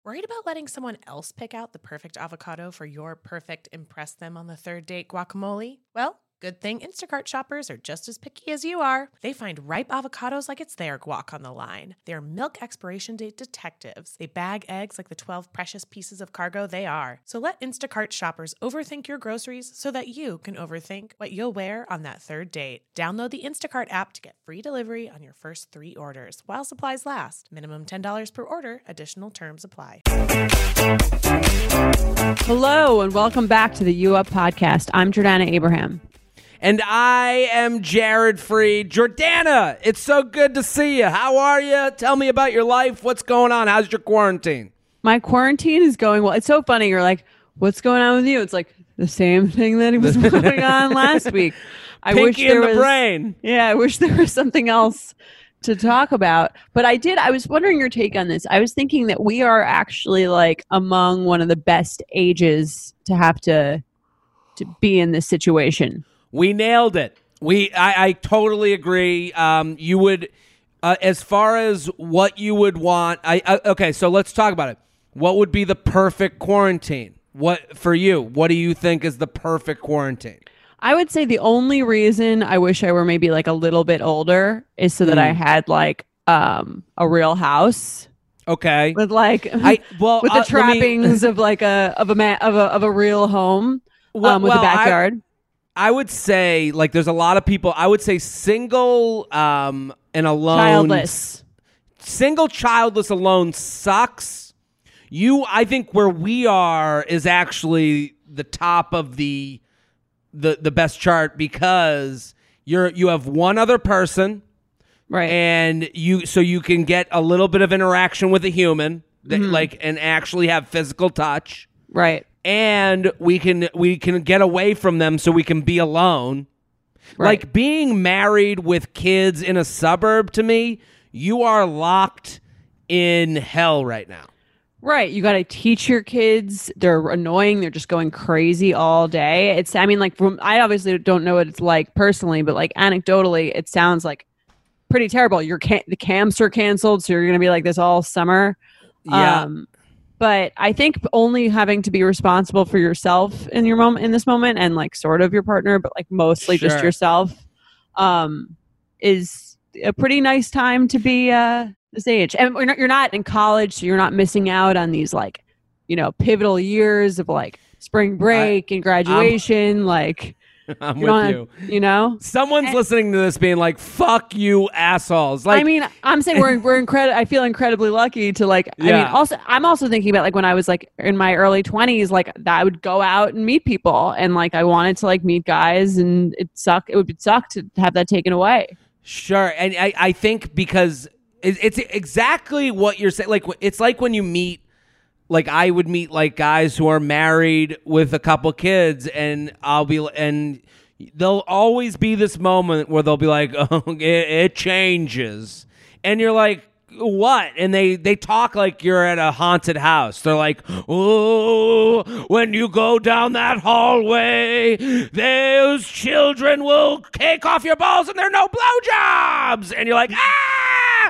Worried about letting someone else pick out the perfect avocado for your perfect impress them on the third date guacamole? Well, good thing Instacart shoppers are just as picky as you are. They find ripe avocados like it's their guac on the line. They're milk expiration date detectives. They bag eggs like the 12 precious pieces of cargo they are. So let Instacart shoppers overthink your groceries so that you can overthink what you'll wear on that third date. Download the Instacart app to get free delivery on your first 3 orders while supplies last. Minimum $10 per order. Additional terms apply. Hello and welcome back to the U Up podcast. I'm Jordana Abraham. And I am Jared Freed. Jordana, it's so good to see you. How are you? Tell me about your life. What's going on? How's your quarantine? My quarantine is going well. It's so funny. You're like, what's going on with you? It's like the same thing that was going on last week. I wish Pinky there in the was, brain. Yeah, I wish there was something else to talk about. But I was wondering your take on this. I was thinking that we are actually like among one of the best ages to have to be in this situation. We nailed it. I totally agree. You would, as far as what you would want. Okay, so let's talk about it. What would be the perfect quarantine? What for you? What do you think is the perfect quarantine? I would say the only reason I wish I were maybe like a little bit older is so that I had like a real house. Okay. With like with the trappings of like a real home with a backyard. I would say like there's a lot of people. I would say single and alone. Childless. Single childless alone sucks. I think where we are is actually the top of the best chart because you have one other person, right? And you can get a little bit of interaction with a human that and actually have physical touch, right? And we can get away from them so we can be alone. Right. Like being married with kids in a suburb, to me, you are locked in hell right now. Right. You got to teach your kids. They're annoying. They're just going crazy all day. I obviously don't know what it's like personally, but like anecdotally, it sounds like pretty terrible. The camps are canceled, so you're going to be like this all summer. Yeah. But I think only having to be responsible for yourself in this moment and like sort of your partner, but like mostly just yourself, is a pretty nice time to be this age. And you're not in college, so you're not missing out on these like, pivotal years of like spring break and graduation. I'm with you. Someone's listening to this being like, fuck you assholes. Like, I mean, I'm saying I feel incredibly lucky to like, I'm also thinking about like when I was like in my early 20s, like I would go out and meet people and like I wanted to like meet guys and it would suck to have that taken away. Sure. And I think because it's exactly what you're saying. Like, it's like when you meet, like I would meet like guys who are married with a couple kids and there'll always be this moment where they'll be like, oh, it changes. And you're like, what? And they talk like you're at a haunted house. They're like, oh, when you go down that hallway, those children will cake off your balls and there are no blowjobs. And you're like, ah,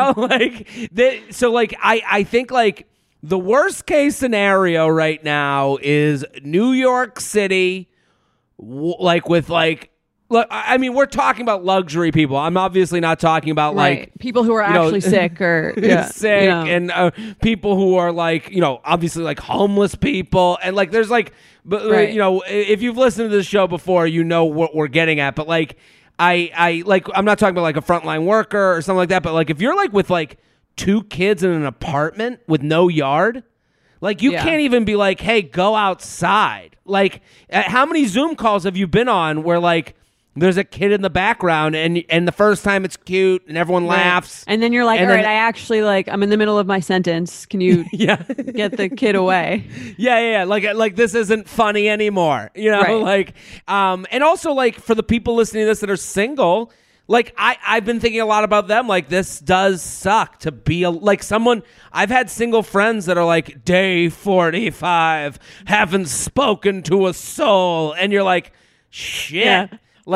so like, I think like, the worst case scenario right now is New York City, we're talking about luxury people. I'm obviously not talking about like people who are actually sick or and people who are like, obviously like homeless people. And like, there's like, if you've listened to this show before, you know what we're getting at. But like, I'm not talking about like a frontline worker or something like that. But like, if you're like with like 2 kids in an apartment with no yard, like you can't even be like, hey, go outside. Like, how many Zoom calls have you been on where like there's a kid in the background and the first time it's cute and everyone laughs, and then you're like, all right, I actually like I'm in the middle of my sentence. Can you get the kid away? Yeah. Like this isn't funny anymore. Like, and also like for the people listening to this that are single. Like, I've been thinking a lot about them. Like, this does suck to be like someone. I've had single friends that are like, day 45, haven't spoken to a soul. And you're like, shit. Yeah.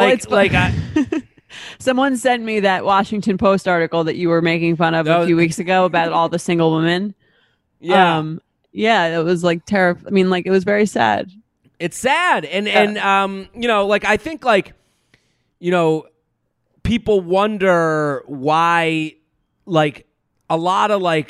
Someone sent me that Washington Post article that you were making fun of a few weeks ago about all the single women. Yeah. Yeah, it was like terrible. I mean, like it was very sad. It's sad. And you know, like I think like, you know, people wonder why like a lot of like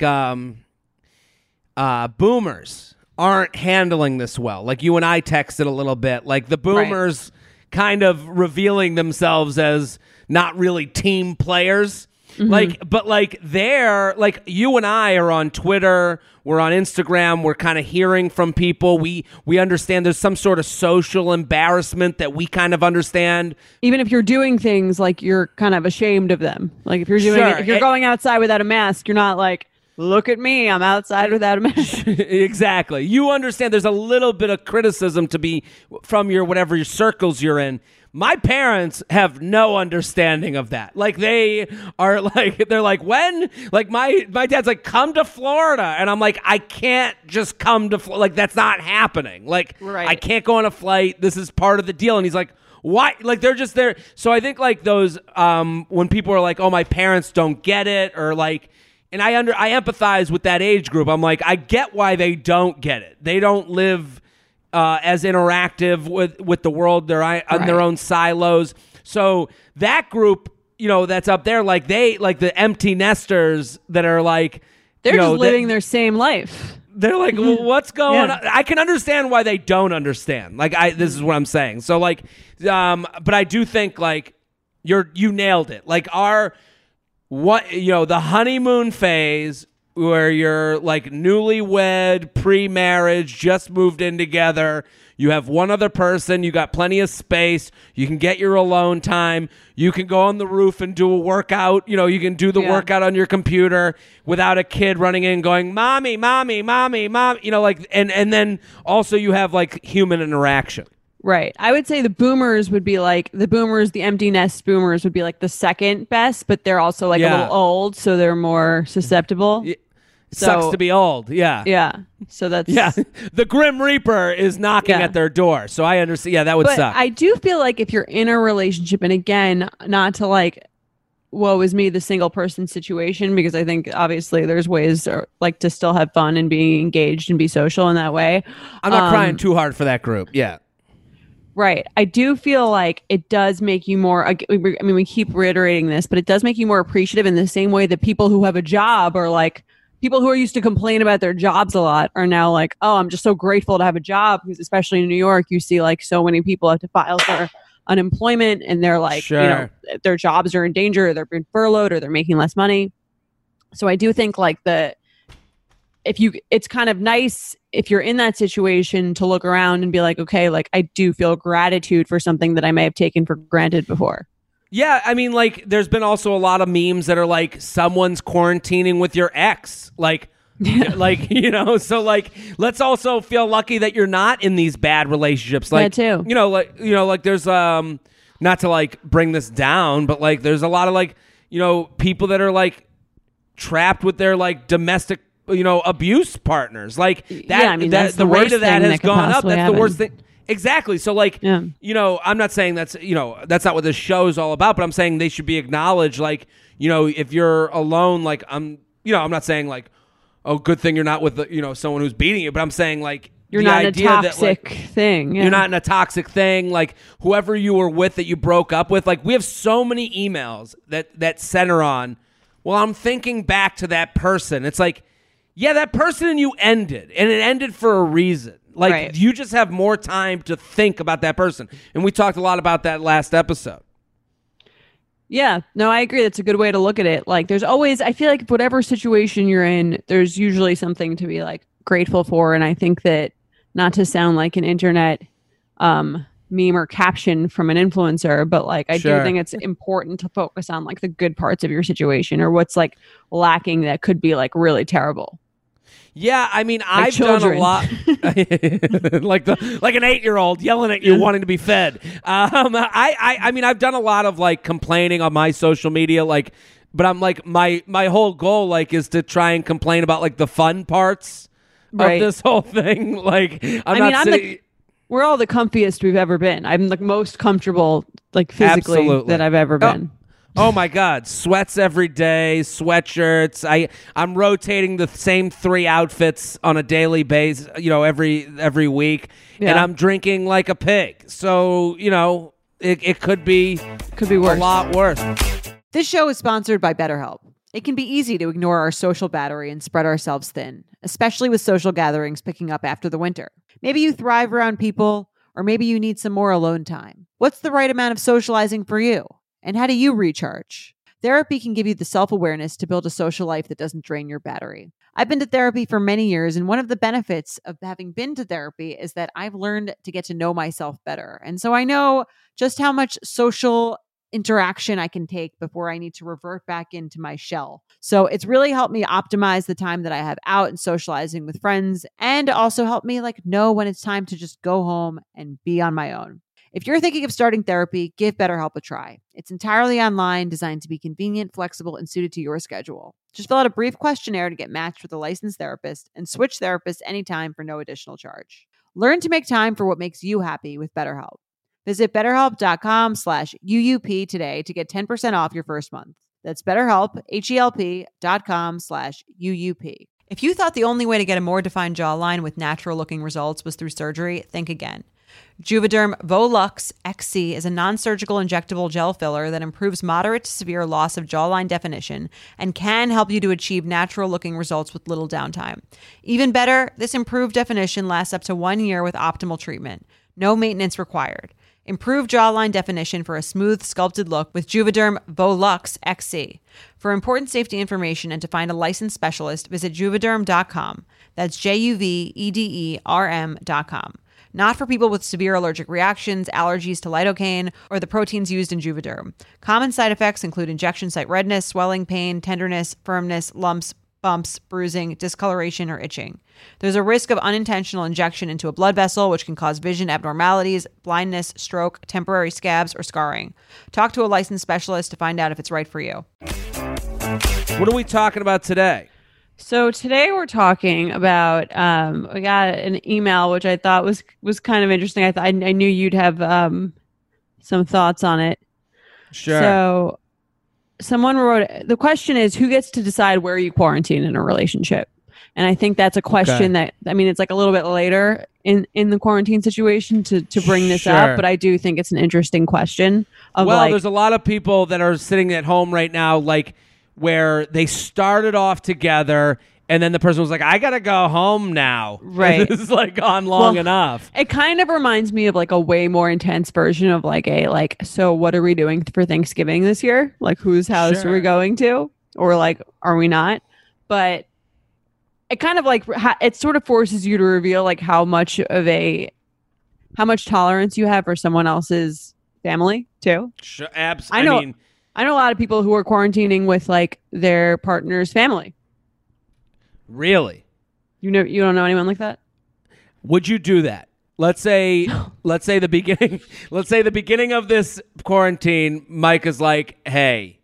boomers aren't handling this well. Like you and I texted a little bit. Like the boomers kind of revealing themselves as not really team players. Like, but like they're like you and I are on Twitter, we're on Instagram, we're kind of hearing from people. We understand there's some sort of social embarrassment that we kind of understand. Even if you're doing things like you're kind of ashamed of them. Like if you're doing if you're going outside without a mask, you're not like, look at me, I'm outside without a mask. Exactly. You understand there's a little bit of criticism to be from your whatever your circles you're in. My parents have no understanding of that. Like they are like, they're like, when? Like my dad's like, come to Florida. And I'm like, I can't just come to Florida. Like that's not happening. Like I can't go on a flight. This is part of the deal. And he's like, why? Like they're just there. So I think like those, when people are like, oh, my parents don't get it or like, and I empathize with that age group. I'm like, I get why they don't get it. They don't live as interactive with the world. They're in their own silos. So that group, you know, that's up there, like they like the empty nesters that are like they're just living their same life. They're like, well, what's going on? I can understand why they don't understand. Like this is what I'm saying. So like, but I do think like you nailed it. Like the honeymoon phase where you're like newlywed, pre-marriage, just moved in together. You have one other person. You got plenty of space. You can get your alone time. You can go on the roof and do a workout. You know, you can do the workout on your computer without a kid running in going, mommy, mommy, mommy, mom. You know, like, and then also you have like human interaction. Right. I would say the empty nest boomers would be like the second best, but they're also like a little old, so they're more susceptible. It sucks to be old. Yeah. Yeah. So that's... Yeah. The Grim Reaper is knocking at their door. So I understand. Yeah, that would suck. I do feel like if you're in a relationship, and again, not to like, woe is me, the single person situation, because I think obviously there's ways like to still have fun and be engaged and be social in that way. I'm not crying too hard for that group. Yeah. Right. I do feel like it does make you more, I mean, we keep reiterating this, but it does make you more appreciative in the same way that people who have a job or like people who are used to complain about their jobs a lot are now like, oh, I'm just so grateful to have a job, because especially in New York, you see like so many people have to file for unemployment and they're like, you know, their jobs are in danger, they're being furloughed or they're making less money. So I do think like it's kind of nice if you're in that situation to look around and be like, okay, like I do feel gratitude for something that I may have taken for granted before. Yeah, I mean, like, there's been also a lot of memes that are like, someone's quarantining with your ex. Like, like, you know, so like, let's also feel lucky that you're not in these bad relationships. Like, too. You know, like there's, not to like bring this down, but like, there's a lot of like, you know, people that are like trapped with their like domestic, you know, abuse partners. Like that, the rate of that has gone up. That's the worst thing. Exactly. So like, you know, I'm not saying that's not what this show is all about, but I'm saying they should be acknowledged. Like, you know, if you're alone, like I'm not saying like, oh, good thing you're not with someone who's beating you, but I'm saying like, you're not in a toxic thing. You're not in a toxic thing. Like whoever you were with that you broke up with, like we have so many emails that center on, well, I'm thinking back to that person. It's like, yeah, that person and you ended, and it ended for a reason. Like, you just have more time to think about that person. And we talked a lot about that last episode. Yeah, no, I agree. That's a good way to look at it. Like, there's always, I feel like whatever situation you're in, there's usually something to be like grateful for. And I think that, not to sound like an internet meme or caption from an influencer, but like, I do think it's important to focus on like the good parts of your situation or what's like lacking that could be like really terrible. Yeah, I mean, I've done a lot, like an 8-year-old yelling at you, wanting to be fed. I mean, I've done a lot of like complaining on my social media, like, but I'm like my whole goal like is to try and complain about like the fun parts of this whole thing. Like, we're all the comfiest we've ever been. I'm the most comfortable, like physically, that I've ever been. Oh my God, sweats every day, sweatshirts. I'm rotating the same 3 outfits on a daily basis, every week, and I'm drinking like a pig. So, it could be worse. A lot worse. This show is sponsored by BetterHelp. It can be easy to ignore our social battery and spread ourselves thin, especially with social gatherings picking up after the winter. Maybe you thrive around people, or maybe you need some more alone time. What's the right amount of socializing for you? And how do you recharge? Therapy can give you the self-awareness to build a social life that doesn't drain your battery. I've been to therapy for many years, and one of the benefits of having been to therapy is that I've learned to get to know myself better. And so I know just how much social interaction I can take before I need to revert back into my shell. So it's really helped me optimize the time that I have out and socializing with friends, and also helped me know when it's time to just go home and be on my own. If you're thinking of starting therapy, give BetterHelp a try. It's entirely online, designed to be convenient, flexible, and suited to your schedule. Just fill out a brief questionnaire to get matched with a licensed therapist, and switch therapists anytime for no additional charge. Learn to make time for what makes you happy with BetterHelp. Visit BetterHelp.com/UUP today to get 10% off your first month. That's BetterHelp, HELP.com/UUP. If you thought the only way to get a more defined jawline with natural-looking results was through surgery, think again. Juvederm Volux XC is a non-surgical injectable gel filler that improves moderate to severe loss of jawline definition and can help you to achieve natural-looking results with little downtime. Even better, this improved definition lasts up to 1 year with optimal treatment. No maintenance required. Improve jawline definition for a smooth, sculpted look with Juvederm Volux XC. For important safety information and to find a licensed specialist, visit Juvederm.com. That's JUVEDERM.com. Not for people with severe allergic reactions, allergies to lidocaine, or the proteins used in Juvederm. Common side effects include injection site redness, swelling, pain, tenderness, firmness, lumps, bumps, bruising, discoloration, or itching. There's a risk of unintentional injection into a blood vessel, which can cause vision abnormalities, blindness, stroke, temporary scabs, or scarring. Talk to a licensed specialist to find out if it's right for you. What are we talking about today? So today we're talking about, we got an email, which I thought was kind of interesting. I knew you'd have some thoughts on it. Sure. So someone wrote, the question is, who gets to decide where you quarantine in a relationship? And I think that's a question that, it's like a little bit later in the quarantine situation to bring this up, but I do think it's an interesting question. There's a lot of people that are sitting at home right now, where they started off together and then the person was like, I gotta go home now. Right. This is gone long enough. It kind of reminds me of a way more intense version of so what are we doing for Thanksgiving this year? Whose house are we going to? Or are we not? But it kind of it sort of forces you to reveal how much tolerance you have for someone else's family too. Sure, absolutely. I know a lot of people who are quarantining with their partner's family. Really? You don't know anyone like that? Would you do that? Let's say the beginning of this quarantine, Mike is like, hey,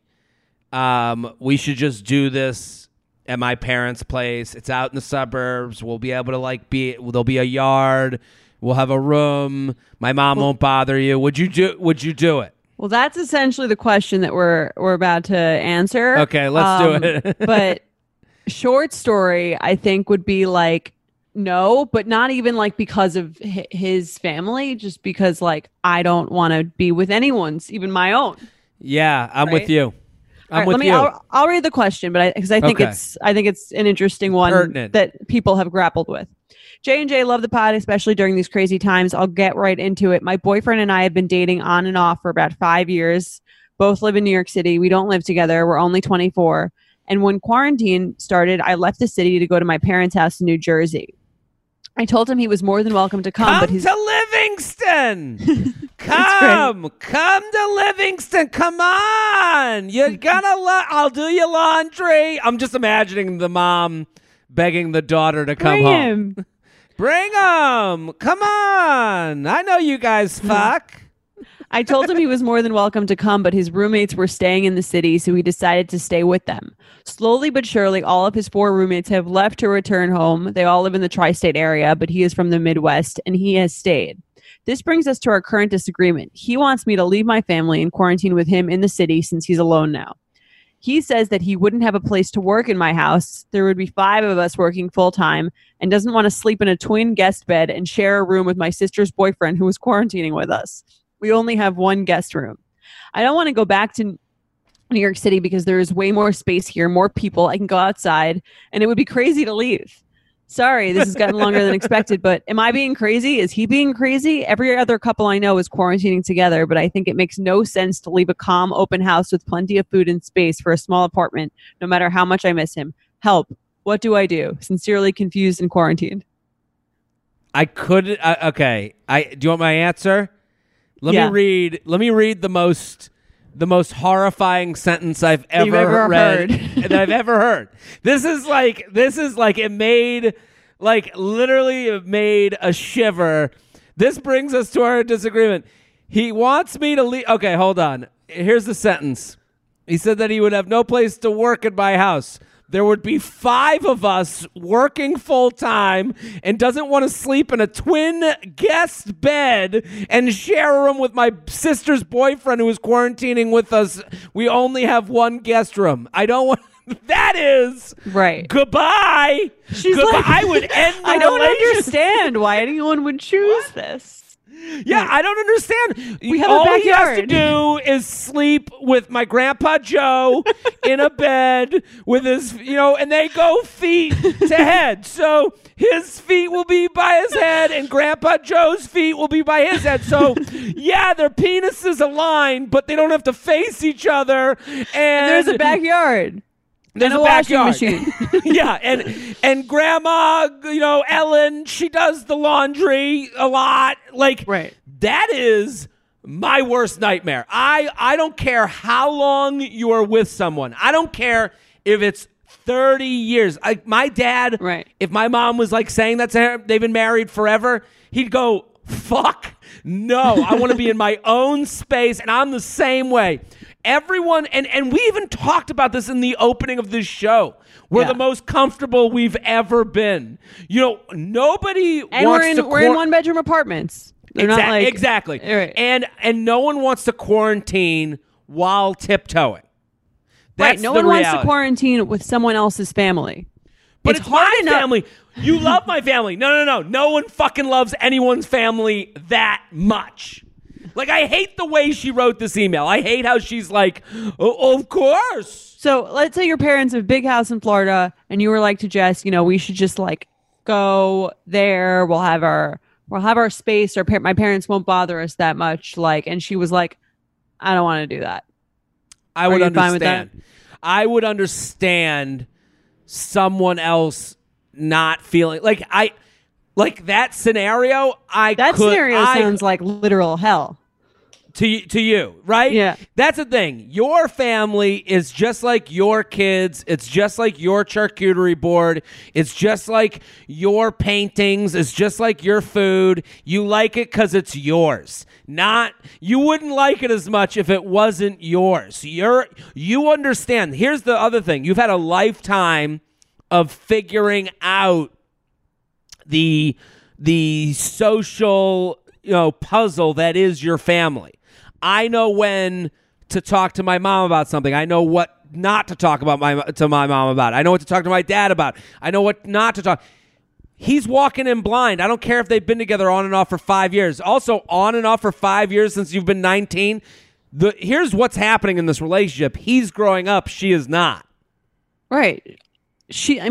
we should just do this at my parents' place. It's out in the suburbs. We'll be able to there'll be a yard. We'll have a room. My mom won't bother you. Would you do it? Well, that's essentially the question that we're about to answer. Okay, let's do it. But short story, I think, would be no, but not even because of his family, just because I don't want to be with anyone's, even my own. Yeah, I'm with you. I'll read the question, but because I think it's an interesting one pertinent that people have grappled with. J&J, love the pod, especially during these crazy times. I'll get right into it. My boyfriend and I have been dating on and off for about 5 years. Both live in New York City. We don't live together. We're only 24. And when quarantine started, I left the city to go to my parents' house in New Jersey. I told him he was more than welcome to come. Come to Livingston. Come to Livingston. Come on. You're gonna I'll do your laundry. I'm just imagining the mom begging the daughter to come home. Bring him. Come on. I know you guys fuck. I told him he was more than welcome to come, but his roommates were staying in the city, so he decided to stay with them. Slowly but surely, all of his 4 roommates have left to return home. They all live in the tri-state area, but he is from the Midwest, and he has stayed. This brings us to our current disagreement. He wants me to leave my family and quarantine with him in the city since he's alone now. He says that he wouldn't have a place to work in my house. There would be 5 of us working full time, and doesn't want to sleep in a twin guest bed and share a room with my sister's boyfriend who was quarantining with us. We only have 1 guest room. I don't want to go back to New York City because there is way more space here, more people. I can go outside, and it would be crazy to leave. Sorry, this has gotten longer than expected, but am I being crazy? Is he being crazy? Every other couple I know is quarantining together, but I think it makes no sense to leave a calm, open house with plenty of food and space for a small apartment, no matter how much I miss him. Help. What do I do? Sincerely confused and quarantined. I could. Okay. Do you want my answer? Let me read the most horrifying sentence I've ever read that I've ever heard. This is like it made a shiver. This brings us to our disagreement. He wants me to leave. Okay, hold on. Here's the sentence. He said that he would have no place to work at my house. There would be 5 of us working full time and doesn't want to sleep in a twin guest bed and share a room with my sister's boyfriend who is quarantining with us. We only have 1 guest room. I don't want. That is right. Goodbye. She's goodbye. Like, I would end the I don't relationship. understand why anyone would choose this. Yeah, I don't understand. We have All a backyard. he has to do is sleep with my grandpa Joe in a bed with his, and they go feet to head. So his feet will be by his head and Grandpa Joe's feet will be by his head. So, yeah, their penises align, but they don't have to face each other. And there's a backyard. There's and a washing backyard. machine. Yeah, and Grandma, Ellen, she does the laundry a lot. Like, right. That is my worst nightmare. I don't care how long you are with someone. I don't care if it's 30 years. My dad, right. If my mom was like saying that to her, they've been married forever, he'd go, fuck, no, I want to be in my own space, and I'm the same way. Everyone, and we even talked about this in the opening of this show. We're the most comfortable we've ever been. Nobody and wants to. We're in 1-bedroom apartments. They're not like exactly. Right. And no one wants to quarantine while tiptoeing. That's right. No the one reality. wants to quarantine with someone else's family. But it's my family. You love my family. No. No one fucking loves anyone's family that much. Like, I hate the way she wrote this email. I hate how she's like, oh, of course. So let's say your parents have a big house in Florida and you were like to Jess, we should just like go there. We'll have our space. My parents won't bother us that much. And she was like, I don't want to do that. I would understand. I would understand someone else not feeling like that scenario. Scenario sounds like literal hell. To you, right? Yeah. That's the thing. Your family is just like your kids. It's just like your charcuterie board. It's just like your paintings. It's just like your food. You like it because it's yours. You wouldn't like it as much if it wasn't yours. You understand. Here's the other thing. You've had a lifetime of figuring out the social puzzle that is your family. I know when to talk to my mom about something. I know what not to talk to my mom about. I know what to talk to my dad about. I know what not to talk. He's walking in blind. I don't care if they've been together on and off for 5 years. Also, on and off for 5 years since you've been 19. Here's what's happening in this relationship. He's growing up. She is not. Right. I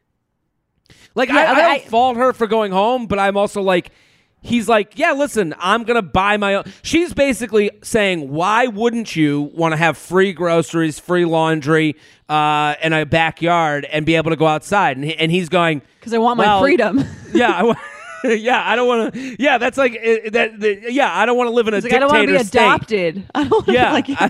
don't fault her for going home, but I'm also like, he's like, yeah, listen, I'm going to buy my own. She's basically saying, why wouldn't you want to have free groceries, free laundry, and a backyard and be able to go outside? And he's going, because I want my freedom. Yeah. I don't want to. Yeah, that's like that. Yeah, I don't want to live in a dictator I don't want to be state. adopted. I don't want to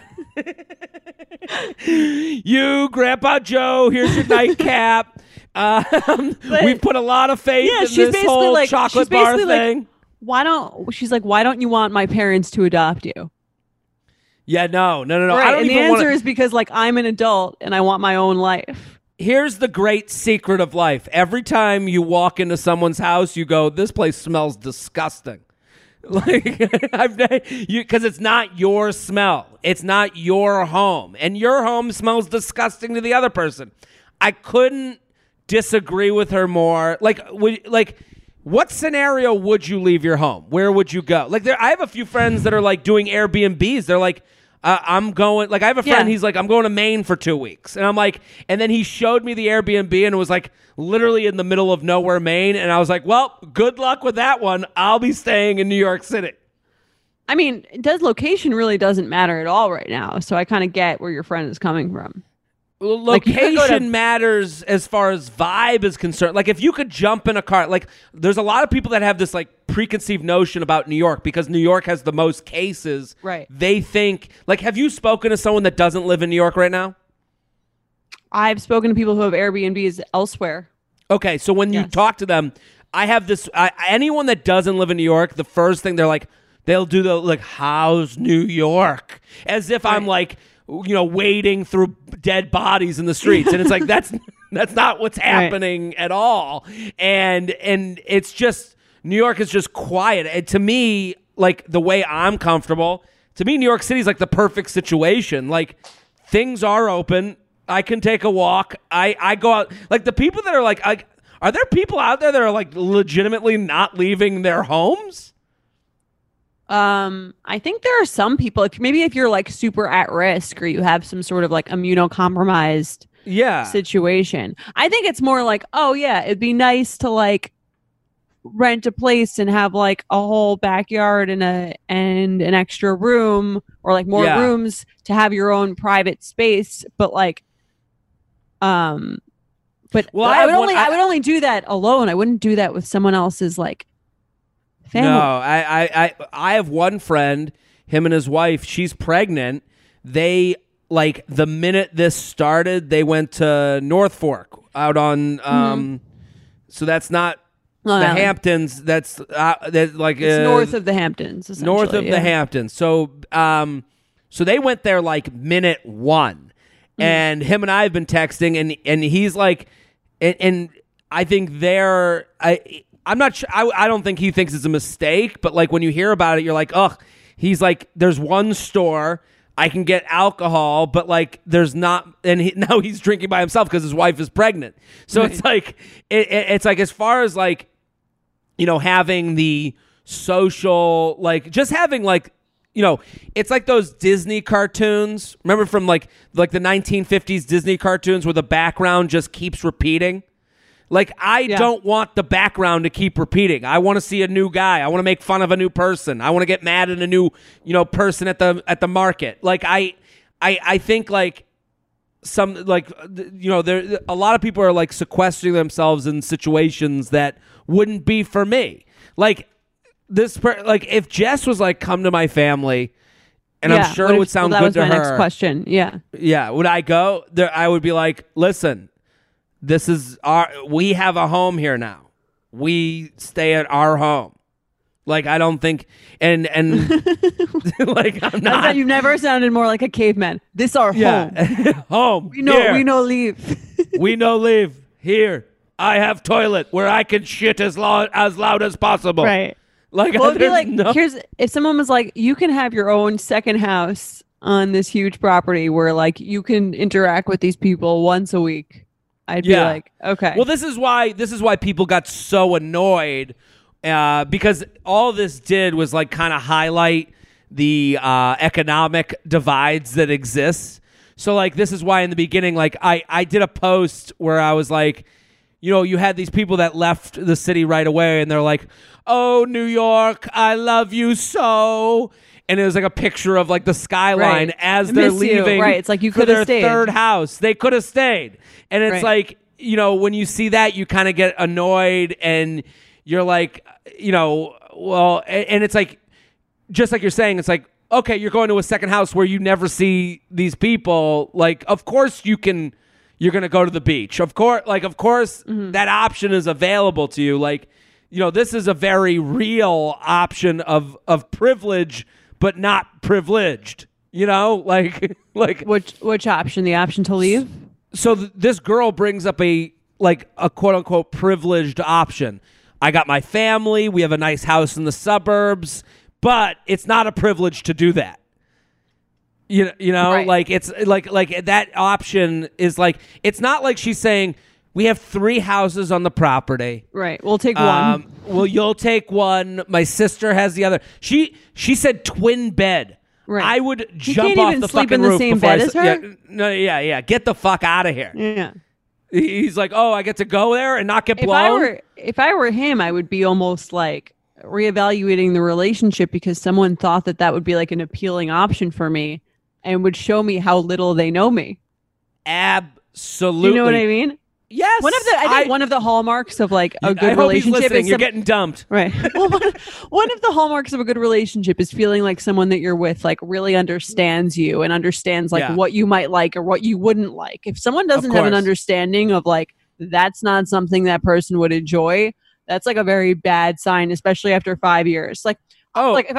You, Grandpa Joe, here's your nightcap. We've put a lot of faith in this whole chocolate bar thing. She's like, why don't you want my parents to adopt you? Yeah, no. Right, and the answer is because I'm an adult and I want my own life. Here's the great secret of life. Every time you walk into someone's house, you go, this place smells disgusting. Like, because it's not your smell. It's not your home. And your home smells disgusting to the other person. I couldn't disagree with her more. What scenario would you leave your home? Where would you go? Like, I have a few friends that are like doing Airbnbs. They're like, I'm going, like, I have a friend, he's like, I'm going to Maine for 2 weeks. And I'm like, and then he showed me the Airbnb and it was like literally in the middle of nowhere, Maine. And I was like, well, good luck with that one. I'll be staying in New York City. I mean, location really doesn't matter at all right now. So I kind of get where your friend is coming from. Location matters as far as vibe is concerned. Like, if you could jump in a car, like, there's a lot of people that have this like preconceived notion about New York because New York has the most cases. Right. They think, like, have you spoken to someone that doesn't live in New York right now? I've spoken to people who have Airbnbs elsewhere. Okay, so when you talk to them, I have this. Anyone that doesn't live in New York, the first thing they'll do the like, how's New York? As if I'm like, wading through dead bodies in the streets. And it's like, that's not what's happening at all. And it's just, New York is just quiet. And to me, like, the way I'm comfortable, to me, New York City is like the perfect situation. Like, things are open. I can take a walk. I go out. Like, the people that are like, are there people out there that are like legitimately not leaving their homes? I think there are some people, if you're like super at risk or you have some sort of like immunocompromised situation. I think it's more like, oh yeah, it'd be nice to like rent a place and have like a whole backyard and an extra room or like more rooms to have your own private space. But like, I would only do that alone. I wouldn't do that with someone else's like family. No, I have one friend, him and his wife, she's pregnant. They, like, the minute this started, they went to North Fork out on, so that's not the Hamptons. That's like it's north of the Hamptons, north of the Hamptons. So, so they went there like minute one, and him and I have been texting, and he's like, and I think I'm not sure. I don't think he thinks it's a mistake, but like when you hear about it, you're like, ugh. He's like, there's one store I can get alcohol, but like there's not, and now he's drinking by himself because his wife is pregnant. So it's like, it's like as far as like, having the social, like just having like, it's like those Disney cartoons. Remember from like the 1950s Disney cartoons where the background just keeps repeating? Like, I don't want the background to keep repeating. I want to see a new guy. I want to make fun of a new person. I want to get mad at a new, person at the market. Like, I think like there a lot of people are like sequestering themselves in situations that wouldn't be for me. Like like if Jess was like, come to my family, and I'm sure it would sound good to her. That was my next question. Yeah. Yeah. Would I go there? I would be like, listen. This is we have a home here now. We stay at our home. Like, I don't think, and like, I'm not. You've never sounded more like a caveman. This our home. Home. We know leave. We know leave. Here. I have toilet where I can shit as loud as possible. Right. Like, well, it'd be like, if someone was like, you can have your own second house on this huge property where like you can interact with these people once a week. I'd be like, okay. Well, this is why people got so annoyed because all this did was like kind of highlight the economic divides that exist. So like this is why in the beginning, like I did a post where I was like, you had these people that left the city right away and they're like, oh, New York, I love you so. And it was like a picture of like the skyline as they're leaving. Right. It's like you could have stayed. Third house. They could have stayed. And it's like, when you see that, you kind of get annoyed and you're like, well, and it's like, just like you're saying, it's like, okay, you're going to a second house where you never see these people. Like, of course you're going to go to the beach. Of course, that option is available to you. Like, this is a very real option of privilege, but not privileged, like which option? The option to leave? So this girl brings up a quote unquote privileged option. I got my family. We have a nice house in the suburbs, but it's not a privilege to do that. You know, Right. like it's like that option is like, it's not like she's saying we have 3 houses on the property. Right. We'll take one. Well, you'll take one. My sister has the other. She said twin bed. Right. I would He jump can't off even the sleep fucking in the roof same before bed I as her? Yeah, no, yeah. Get the fuck out of here. Yeah. He's like, oh, I get to go there and not get blown. If I were him, I would be almost like reevaluating the relationship because someone thought that would be like an appealing option for me and would show me how little they know me. Absolutely. You know what I mean? Yes. I think one of the hallmarks of like a good I hope he's relationship listening. is You're getting dumped. right. Well, one of the hallmarks of a good relationship is feeling like someone that you're with like really understands you and understands like Yeah. what you might like or what you wouldn't like. If someone doesn't have an course. understanding of like that's not something that person would enjoy, that's like a very bad sign, especially after 5 years. Like if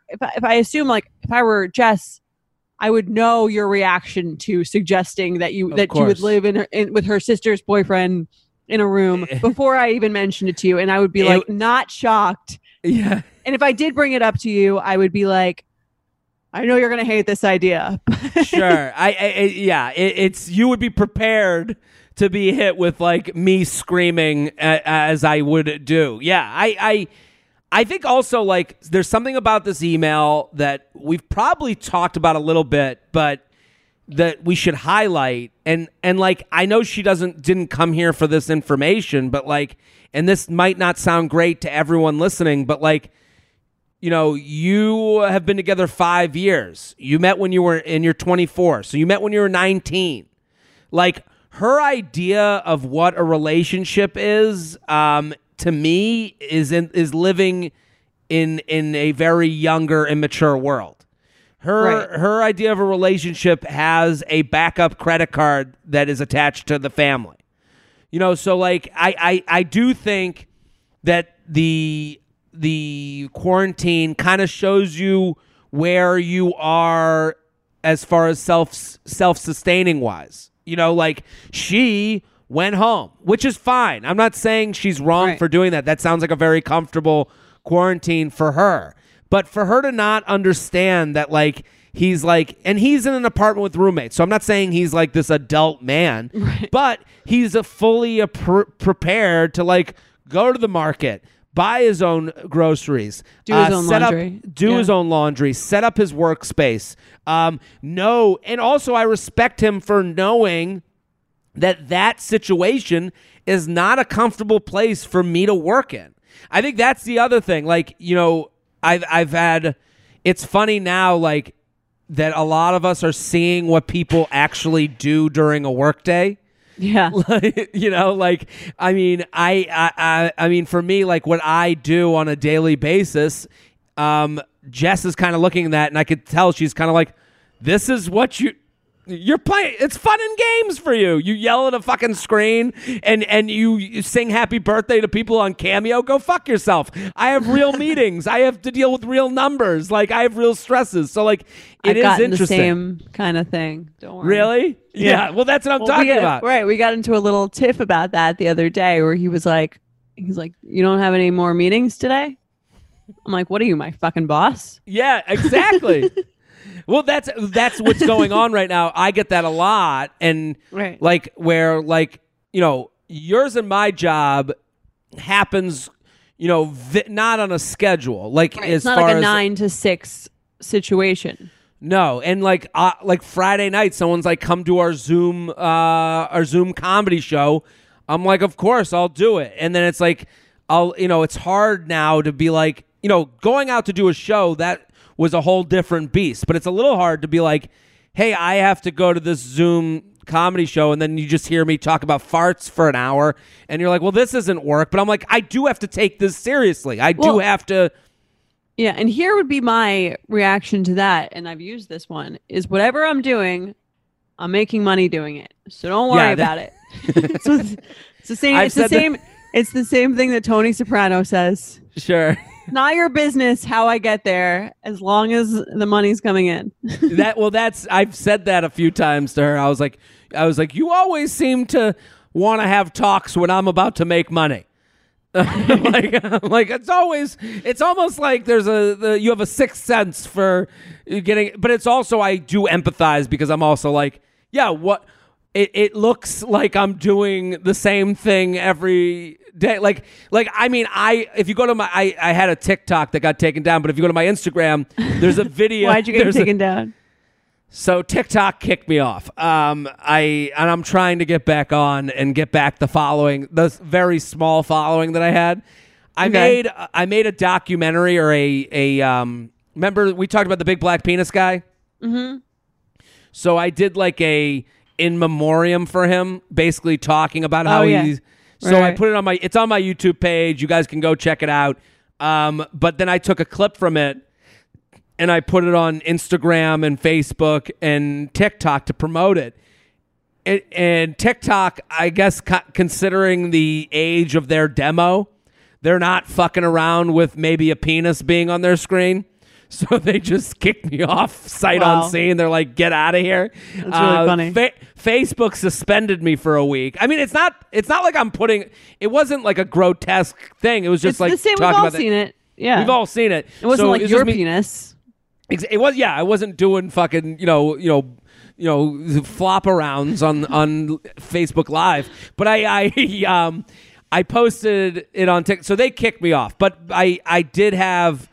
I were Jess, I would know your reaction to suggesting that you would course. live with her sister's boyfriend in a room before I even mentioned it to you, and I would be like not shocked. Yeah. And if I did bring it up to you, I would be like, I know you're gonna hate this idea. Sure. It's you would be prepared to be hit with like me screaming as I would do. Yeah. I think also like there's something about this email that we've probably talked about a little bit, but that we should highlight. And like I know she didn't come here for this information, but like, and this might not sound great to everyone listening, but like, you know, you have been together 5 years. You met when you were in your 24, so you met when you were 19. Like her idea of what a relationship is, to me is living in a very younger, immature world. Her idea of a relationship has a backup credit card that is attached to the family. You know, so like I do think that the quarantine kind of shows you where you are as far as self-sustaining wise. You know, like she went home, which is fine. I'm not saying she's wrong for doing that. That sounds like a very comfortable quarantine for her. But for her to not understand that, like, he's like, and he's in an apartment with roommates. So I'm not saying he's like this adult man, but he's a fully prepared to like go to the market, buy his own groceries, do his own laundry, his own laundry, set up his workspace. And also I respect him for knowing that situation is not a comfortable place for me to work in. I think that's the other thing. Like, you know, I've had, it's funny now, like that a lot of us are seeing what people actually do during a workday. Yeah. You know, like, I mean, I mean, for me, like what I do on a daily basis, Jess is kind of looking at that and I could tell she's kind of like, this is what you're playing. It's fun and games for you. You yell at a fucking screen and you sing happy birthday to people on Cameo. Go fuck yourself. I have real meetings. I have to deal with real numbers. Like I have real stresses. So like it is interesting. The same kind of thing. Don't worry. Really? Yeah. Well, that's what I'm talking about. Right. We got into a little tiff about that the other day where he's like, you don't have any more meetings today? I'm like, what are you, my fucking boss? Yeah, exactly. Well, that's what's going on right now. I get that a lot, and like where like you know yours and my job happens, you know, not on a schedule. Like as it's not far like a as 9 to 6 situation. No, and like Friday night, someone's like, "Come to our Zoom comedy show." I'm like, "Of course, I'll do it." And then it's like, it's hard now to be like, you know, going out to do a show that was a whole different beast. But it's a little hard to be like, hey, I have to go to this Zoom comedy show, and then you just hear me talk about farts for an hour, and you're like, well, this isn't work. But I'm like, I do have to take this seriously. I do have to. Yeah, and here would be my reaction to that, and I've used this one, is whatever I'm doing, I'm making money doing it. So don't worry about it. It's the same. It's the same thing that Tony Soprano says. Sure. Not your business how I get there, as long as the money's coming in. I've said that a few times to her. I was like, you always seem to want to have talks when I'm about to make money. like it's almost like there's you have a sixth sense for getting, but it's also, I do empathize because I'm also like, yeah, what it looks like I'm doing the same thing every day. Like I mean, if you go to my, I had a TikTok that got taken down, but if you go to my Instagram, there's a video. Why'd you get it taken down? So TikTok kicked me off. I'm trying to get back on and get back the very small following that I had. I made a documentary or a remember we talked about the big black penis guy? Mm-hmm. So I did like a in memoriam for him, basically talking about how he's. So I put it it's on my YouTube page. You guys can go check it out. But then I took a clip from it and I put it on Instagram and Facebook and TikTok to promote it. And TikTok, I guess, considering the age of their demo, they're not fucking around with maybe a penis being on their screen. So they just kicked me off sight unseen. They're like, get out of here. That's really funny. Facebook suspended me for a week. I mean, it's not like it wasn't like a grotesque thing. It was just like the same. We've all seen it. Yeah. We've all seen it. It wasn't like your penis. It was, yeah. I wasn't doing fucking, flop arounds on Facebook Live, but I posted it on TikTok. So they kicked me off, but I did have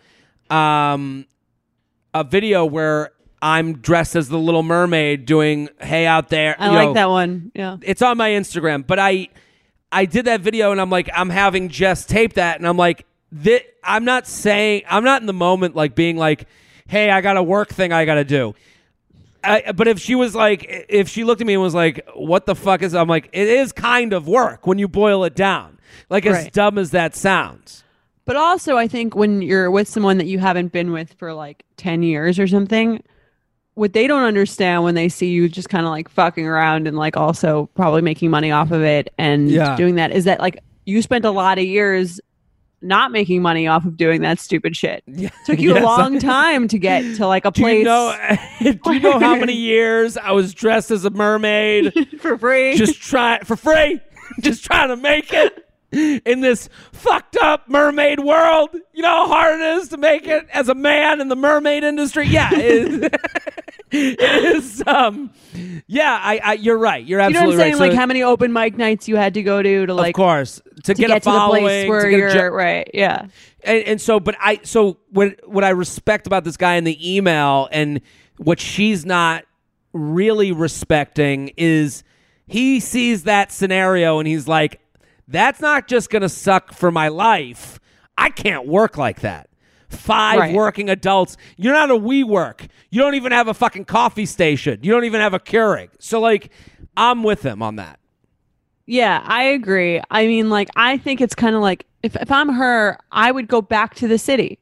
a video where I'm dressed as the Little Mermaid doing "Hey Out There." I like that one. Yeah, it's on my Instagram. But I did that video, and I'm like, I'm having Jess tape that, and I'm like, I'm not in the moment like being like, hey, I got a work thing I got to do. But if she looked at me and was like, what the fuck is, I'm like, it is kind of work when you boil it down. Like, as dumb as that sounds. But also, I think when you're with someone that you haven't been with for like 10 years or something, what they don't understand when they see you just kind of like fucking around and like also probably making money off of it and doing that is that like you spent a lot of years not making money off of doing that stupid shit. Yeah. Took you a long time to get to like a place. Do you know how many years I was dressed as a mermaid for free? Just trying to make it in this fucked up mermaid world. You know how hard it is to make it as a man in the mermaid industry? Yeah, it is. You're right. You're absolutely right. You know what I'm saying? Like how many open mic nights you had to go to like, of course, to get a following, to the place where you're right. Yeah. And so what I respect about this guy in the email and what she's not really respecting is he sees that scenario and he's like, that's not just going to suck for my life. I can't work like that. 5 working adults. You're not a WeWork. You don't even have a fucking coffee station. You don't even have a Keurig. So, like, I'm with him on that. Yeah, I agree. I mean, like, I think it's kind of like, if I'm her, I would go back to the city.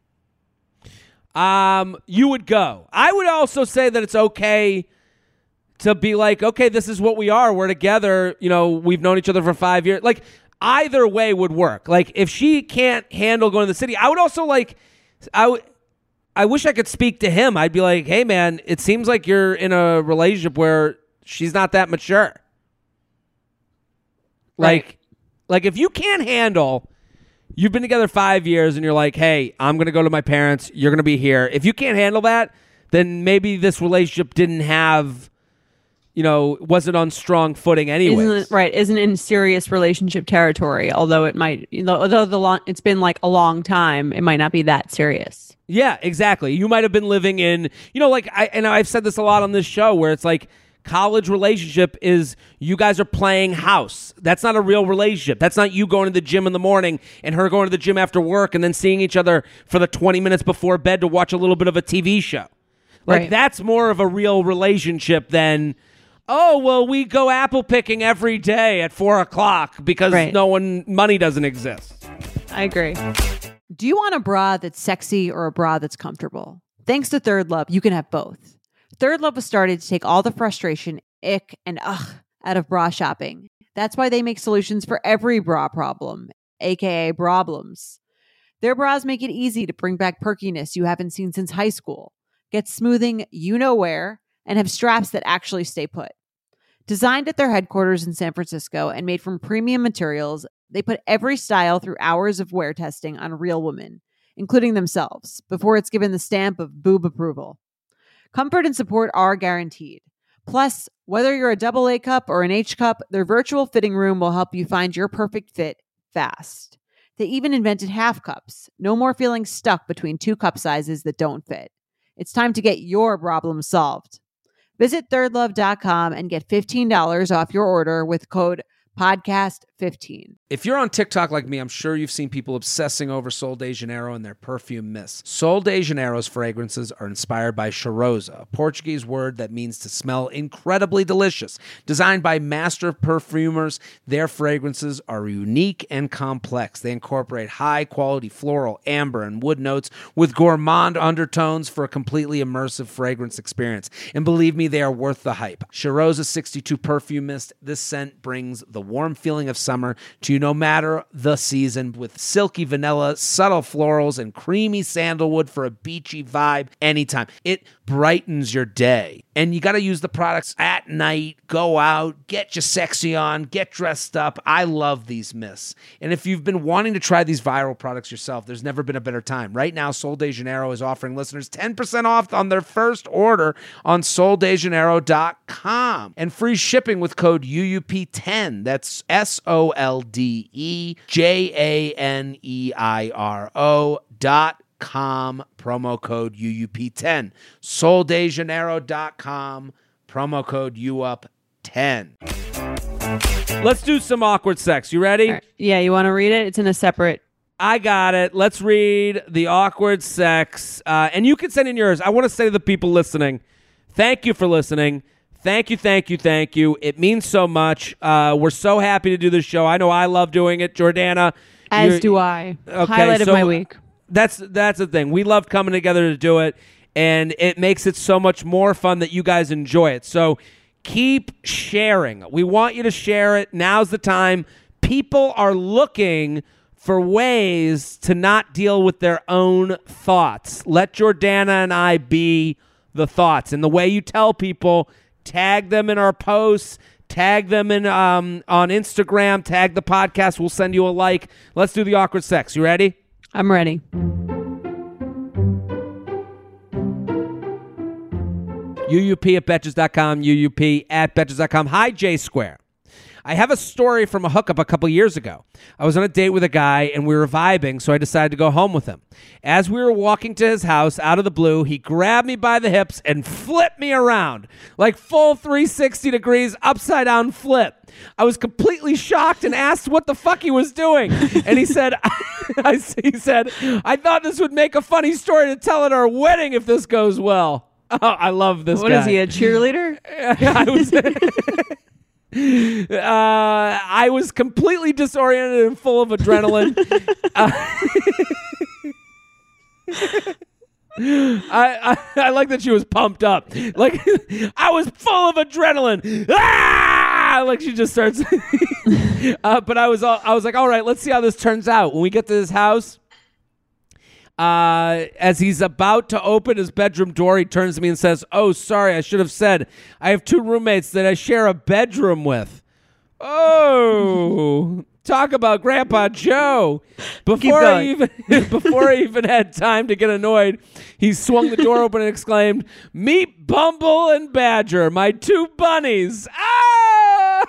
You would go. I would also say that it's okay to be like, okay, this is what we are. We're together. You know, we've known each other for 5 years. Like, either way would work. Like, if she can't handle going to the city, I would also like, I wish I could speak to him. I'd be like, hey man, it seems like you're in a relationship where she's not that mature. Like if you can't handle, you've been together 5 years and you're like, hey, I'm going to go to my parents. You're going to be here. If you can't handle that, then maybe this relationship didn't have, wasn't on strong footing anyways. Isn't in serious relationship territory, although it might, it's been like a long time, it might not be that serious. Yeah, exactly. You might have been living in, I've said this a lot on this show where it's like college relationship is you guys are playing house. That's not a real relationship. That's not you going to the gym in the morning and her going to the gym after work and then seeing each other for the 20 minutes before bed to watch a little bit of a TV show. Like that's more of a real relationship than, oh, well, we go apple picking every day at 4:00 because money doesn't exist. I agree. Do you want a bra that's sexy or a bra that's comfortable? Thanks to Third Love, you can have both. Third Love was started to take all the frustration, ick, and ugh out of bra shopping. That's why they make solutions for every bra problem, aka problems. Their bras make it easy to bring back perkiness you haven't seen since high school, get smoothing you know where, and have straps that actually stay put. Designed at their headquarters in San Francisco and made from premium materials, They put every style through hours of wear testing on real women, including themselves, before it's given the stamp of boob approval. Comfort and support are guaranteed. Plus, whether you're a double A cup or an H cup, their virtual fitting room will help you find your perfect fit fast. They even invented half cups. No more feeling stuck between two cup sizes that don't fit. It's time to get your problem solved. Visit thirdlove.com and get $15 off your order with code podcast15. If you're on TikTok like me, I'm sure you've seen people obsessing over Sol de Janeiro and their perfume mists. Sol de Janeiro's fragrances are inspired by cheirosa, a Portuguese word that means to smell incredibly delicious. Designed by master perfumers, their fragrances are unique and complex. They incorporate high-quality floral, amber, and wood notes with gourmand undertones for a completely immersive fragrance experience. And believe me, they are worth the hype. Cheirosa 62 Perfume Mist, this scent brings the warm feeling of summer to you no matter the season, with silky vanilla, subtle florals, and creamy sandalwood for a beachy vibe anytime. It brightens your day. And you got to use the products at night, go out, get your sexy on, get dressed up. I love these mists. And if you've been wanting to try these viral products yourself, there's never been a better time. Right now, Sol de Janeiro is offering listeners 10% off on their first order on soldejaneiro.com and free shipping with code UUP10. That's SOLDEJANEIRO.com, promo code UUP10. soldejaneiro.com, promo code UUP10. Let's do some awkward sex. You ready? All right. Yeah, you want to read it? It's in a separate. I got it. Let's read the awkward sex. And you can send in yours. I want to say to the people listening, thank you for listening. Thank you, thank you, thank you. It means so much. We're so happy to do this show. I know I love doing it. Jordana. As do I. Okay, Highlight of so my week. That's the thing. We love coming together to do it, and it makes it so much more fun that you guys enjoy it. So keep sharing. We want you to share it. Now's the time. People are looking for ways to not deal with their own thoughts. Let Jordana and I be the thoughts. And the way you tell people, tag them in our posts, tag them in on Instagram, tag the podcast. We'll send you a like. Let's do the awkward sex. You ready? I'm ready. UUP at Betches.com, UUP at Betches.com. Hi, J Square. I have a story from a hookup a couple years ago. I was on a date with a guy, and we were vibing, so I decided to go home with him. As we were walking to his house, out of the blue, he grabbed me by the hips and flipped me around. Like full 360 degrees, upside-down flip. I was completely shocked and asked what the fuck he was doing. And he said, I thought this would make a funny story to tell at our wedding if this goes well. Oh, I love this guy. What is he, a cheerleader? I was completely disoriented and full of adrenaline. I like that she was pumped up. Like, I was full of adrenaline. Like she just starts. But I was like, all right, let's see how this turns out. When we get to this house, as he's about to open his bedroom door, he turns to me and says, "Oh, sorry, I should have said I have two roommates that I share a bedroom with." Oh, talk about Grandpa Joe. Before I even had time to get annoyed, he swung the door open and exclaimed, "Meet Bumble and Badger, my two bunnies." Ah!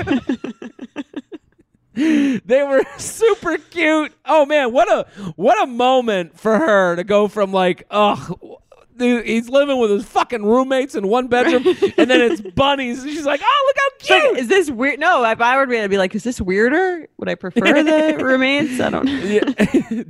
They were super cute. Oh man, what a moment for her to go from like, dude, he's living with his fucking roommates in one bedroom, and then it's bunnies. And she's like, "Oh, look how cute!" Like, is this weird? No, if I were me, I'd be like, "Is this weirder? Would I prefer the roommates? I don't know." Yeah.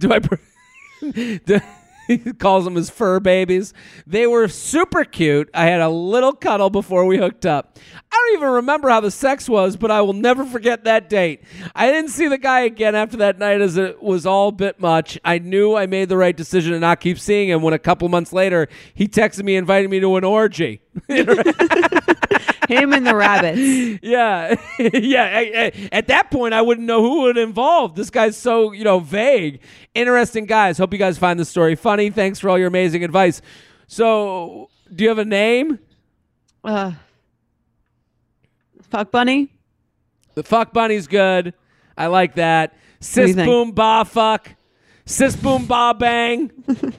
He calls them his fur babies. They were super cute. I had a little cuddle before we hooked up. I don't even remember how the sex was, but I will never forget that date. I didn't see the guy again after that night, as it was all a bit much. I knew I made the right decision to not keep seeing him when a couple months later, he texted me inviting me to an orgy. Him and the rabbits. Yeah. Yeah. At that point, I wouldn't know who it involved. This guy's so, vague. Interesting guys. Hope you guys find this story funny. Thanks for all your amazing advice. So, do you have a name? Fuck Bunny. The Fuck Bunny's good. I like that. do Sis you think? boom ba fuck. Sis boom ba bang.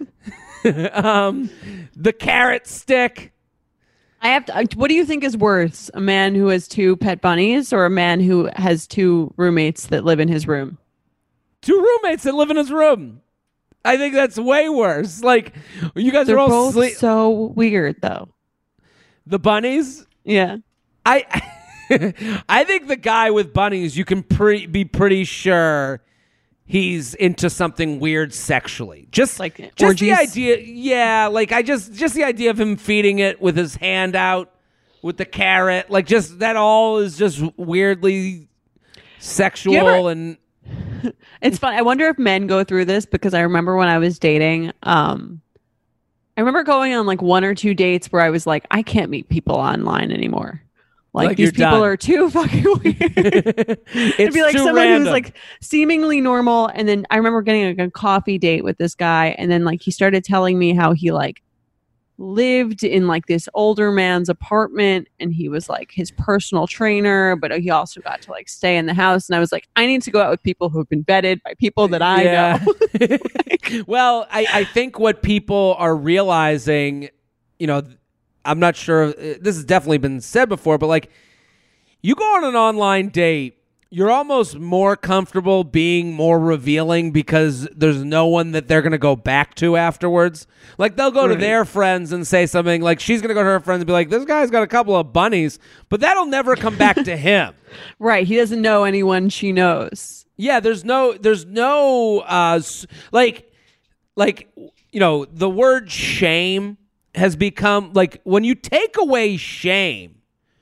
The carrot stick. What do you think is worse, a man who has 2 pet bunnies or a man who has 2 roommates that live in his room? 2 roommates that live in his room. I think that's way worse. Like, you guys They're are all both sleep. so weird, though. The bunnies. Yeah. I think the guy with bunnies, you can be pretty sure he's into something weird sexually. Just Like the orgies? idea. Yeah, like just the idea of him feeding it with his hand out with the carrot. Like, just that all is just weirdly sexual and. It's fun. I wonder if men go through this because I remember when I was dating, I remember going on like 1 or 2 dates where I was like, I can't meet people online anymore. Like these you're people done. are too fucking weird. It'd be like too someone random. who's like seemingly normal. And then I remember getting like a coffee date with this guy. And then like he started telling me how he like lived in like this older man's apartment and he was like his personal trainer, but he also got to like stay in the house. And I was like, I need to go out with people who have been vetted by people that I know. Well, I think what people are realizing, you know, I'm not sure, this has definitely been said before, but like, you go on an online date, you're almost more comfortable being more revealing because there's no one that they're going to go back to afterwards. Like, they'll go to their friends and say something like, she's going to go to her friends and be like, this guy's got a couple of bunnies, but that'll never come back to him. Right. He doesn't know anyone she knows. Yeah, there's no like, you know, the word shame has become like, when you take away shame,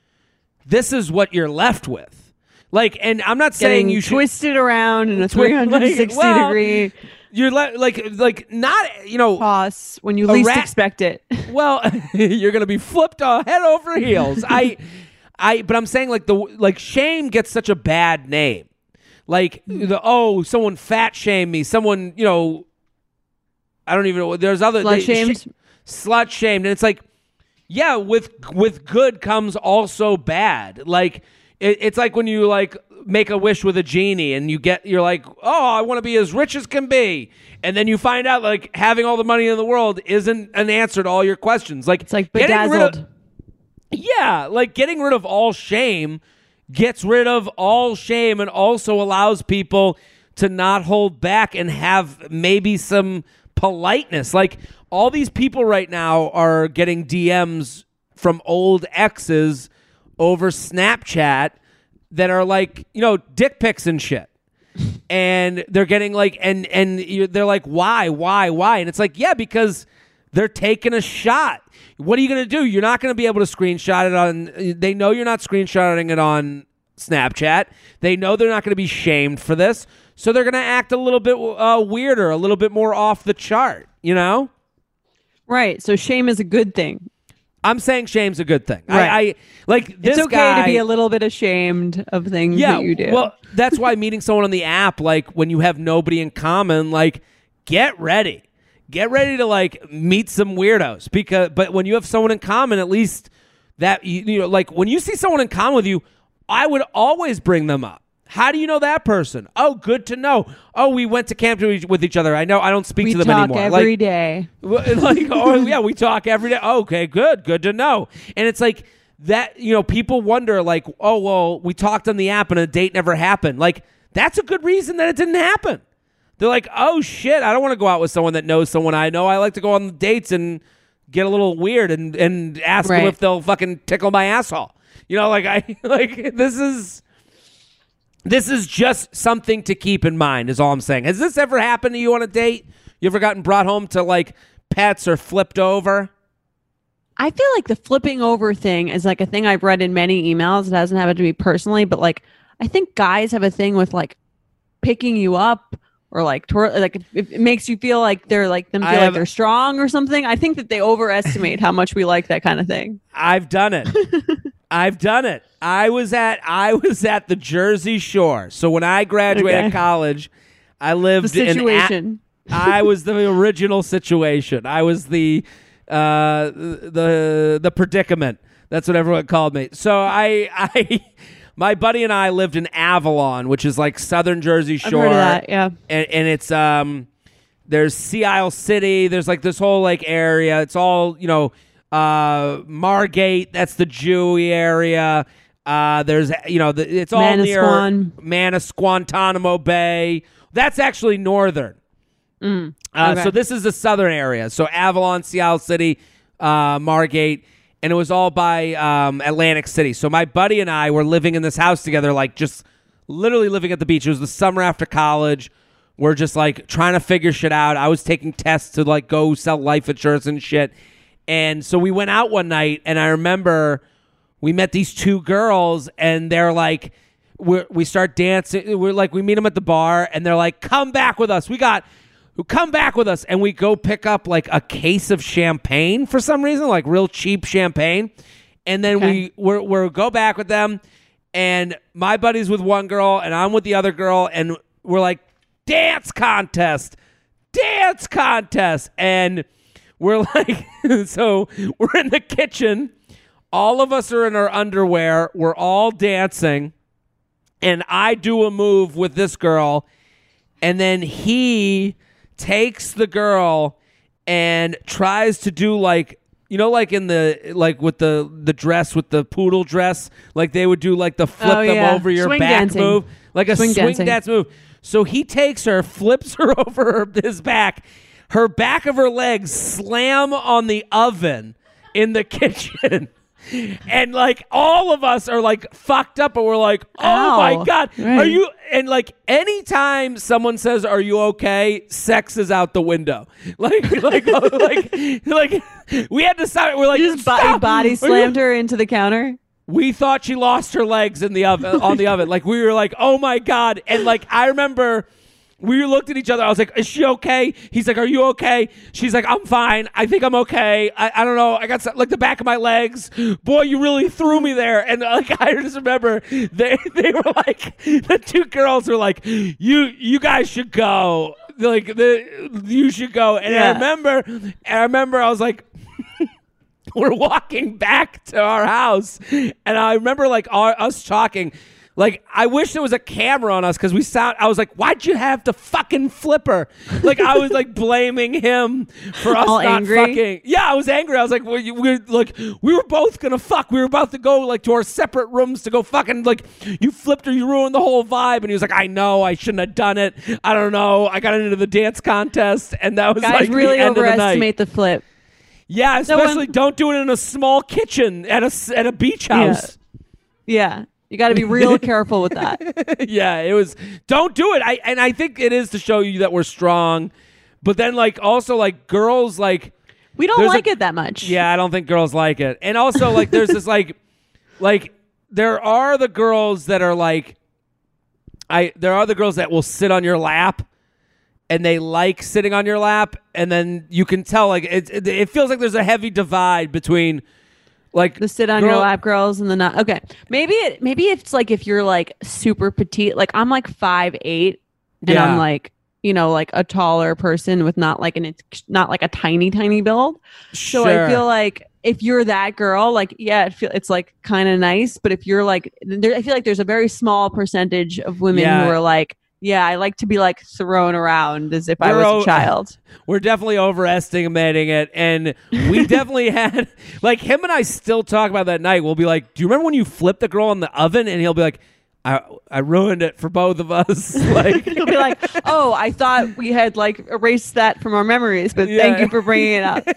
this is what you're left with. Like, and I'm not saying Getting you should twisted around in a 360 degree You're like not, you know, toss when you A least rat- expect it. well, you're gonna be flipped head over heels. But I'm saying like shame gets such a bad name. Like someone fat shamed me. Someone, you know, I don't even know. There's other Slut shamed. Slut shamed, and it's like, yeah, with good comes also bad. Like it's like when you like make a wish with a genie, and you're like, oh, I want to be as rich as can be, and then you find out like having all the money in the world isn't an answer to all your questions. Like It's like getting rid of- Bedazzled. yeah, like getting rid of all shame gets rid of all shame and also allows people to not hold back and have maybe some politeness. Like all these people right now are getting DMs from old exes over Snapchat that are like, you know, dick pics and shit. And they're getting like, they're like, why? And it's like, yeah, because they're taking a shot. What are you going to do? You're not going to be able to screenshot it on, they know you're not screenshotting it on Snapchat. They know they're not going to be shamed for this. So they're going to act a little bit weirder, a little bit more off the chart, you know? Right. So shame is a good thing. I'm saying shame's a good thing. Right. I like this It's okay guy, to be a little bit ashamed of things that you do. Well, that's why meeting someone on the app, like when you have nobody in common, like get ready to like meet some weirdos but when you have someone in common, at least that, you know, like when you see someone in common with you, I would always bring them up. How do you know that person? Oh, good to know. Oh, we went to camp with each other. I know I don't speak we to them talk anymore. every day. Like, oh yeah, we talk every day. Okay, good to know. And it's like that, you know, people wonder like, oh, well, we talked on the app and a date never happened. Like, that's a good reason that it didn't happen. They're like, oh shit, I don't want to go out with someone that knows someone I know. I like to go on dates and get a little weird and ask them Right. if they'll fucking tickle my asshole. You know, this is just something to keep in mind, is all I'm saying. Has this ever happened to you on a date? You ever gotten brought home to like pets or flipped over? I feel like the flipping over thing is like a thing I've read in many emails. It hasn't happened to me personally, but like I think guys have a thing with like picking you up or like it makes you feel like they're like them feel like they're strong or something. I think that they overestimate how much we like that kind of thing. I've done it. I was at the Jersey Shore. So when I graduated college, I lived The situation. I was the original situation. I was the predicament. That's what everyone called me. So my buddy and I lived in Avalon, which is like southern Jersey I've Shore. heard of that. Yeah. And it's there's Sea Isle City. There's like this whole like area. It's all Margate. That's the Jewy area. There's it's all Manasquan. near Guantanamo Bay. That's actually northern. Okay. So this is the southern area. So Avalon, Sea Isle City, Margate, and it was all by Atlantic City. So my buddy and I were living in this house together, like just literally living at the beach. It was the summer after college. We're just like trying to figure shit out. I was taking tests to like go sell life insurance and shit. And so we went out one night, and I remember we met these two girls, and they're like, we start dancing. We meet them at the bar, and they're like, come back with us. Come back with us. And we go pick up like a case of champagne for some reason, like real cheap champagne. And then we're go back with them. And my buddy's with one girl and I'm with the other girl. And we're like, dance contest. And we're like, so we're in the kitchen. All of us are in our underwear. We're all dancing. And I do a move with this girl. And then he takes the girl and tries to do like like in the like with the dress with the poodle dress, like they would do like the flip them over your swing back dancing. move, like a swing dancing. dance move. So he takes her, flips her over his back. Her back of her legs slam on the oven in the kitchen. And like all of us are like fucked up, and we're like, oh Ow. my God, Right. are you? And like anytime someone says, are you okay? Sex is out the window. Like we had to stop. We're like, You just stop. body slammed her into the counter. We thought she lost her legs in the oven on the oven. Like we were like, oh my God. And like I remember we looked at each other. I was like, is she okay? He's like, are you okay? She's like, I'm fine. I think I'm okay. I don't know. I got like the back of my legs. Boy, you really threw me there. And like I just remember they were like, the two girls were like, you guys should go. Like you should go. And Yeah. I remember I was like, we're walking back to our house, and I remember like us talking. Like, I wish there was a camera on us because I was like, why'd you have to fucking flip her? Like, I was like blaming him for us All not angry? fucking. Yeah, I was angry. I was like, we were both gonna fuck. We were about to go like to our separate rooms to go fucking, like, you flipped her, you ruined the whole vibe. And he was like, I know, I shouldn't have done it. I don't know. I got into the dance contest, and that was Guys like really the end of the night. overestimate the flip. Yeah, especially don't do it in a small kitchen at a beach house. Yeah. You got to be real careful with that. Yeah, it was. Don't do it. I think it is to show you that we're strong, but then like also like girls like We don't There's like it that much. yeah, I don't think girls like it. And also like there's this like there are the girls that are like there are the girls that will sit on your lap. And they like sitting on your lap, and then you can tell like it feels like there's a heavy divide between like The sit on your lap girls and the not. Okay. Maybe it's like if you're like super petite, like I'm like 5'8", and Yeah. I'm like, like a taller person with not like a tiny build. So Sure. I feel like if you're that girl, like, yeah, it's like kind of nice. But if you're like, I feel like there's a very small percentage of women Yeah. who are like, yeah, I like to be like thrown around as if I was a child. We're definitely overestimating it, and we definitely had like him and I still talk about that night. We'll be like, "Do you remember when you flipped the girl in the oven?" And he'll be like, "I ruined it for both of us." Like You'll be like, oh, I thought we had like erased that from our memories, but Yeah. thank you for bringing it up.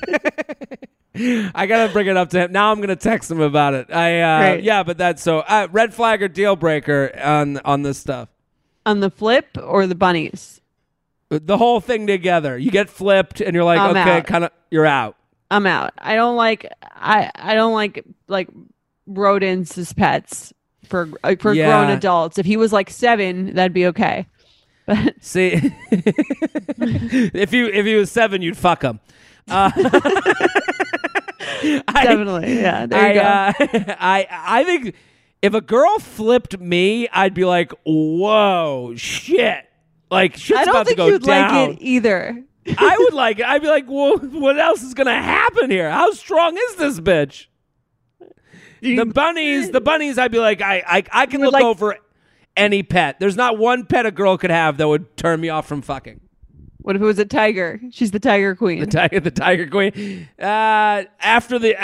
I gotta bring it up to him now. I'm gonna text him about it. Great. Yeah, but that's so red flag or deal breaker on this stuff. On the flip or the bunnies? The whole thing together. You get flipped, and you're like, I'm okay, out. kind of, you're out. I'm out. I don't like like rodents as pets for Yeah. grown adults. If he was like 7, that'd be okay. But See, if he was 7, you'd fuck him. definitely, yeah. There you go. I think if a girl flipped me, I'd be like, whoa, shit. Like, shit's I don't about to think go you'd down. like it either. I would like it. I'd be like, well, what else is going to happen here? How strong is this bitch? The bunnies. I'd be like, I can look over any pet. There's not one pet a girl could have that would turn me off from fucking. What if it was a tiger? She's the tiger queen. The tiger queen. After the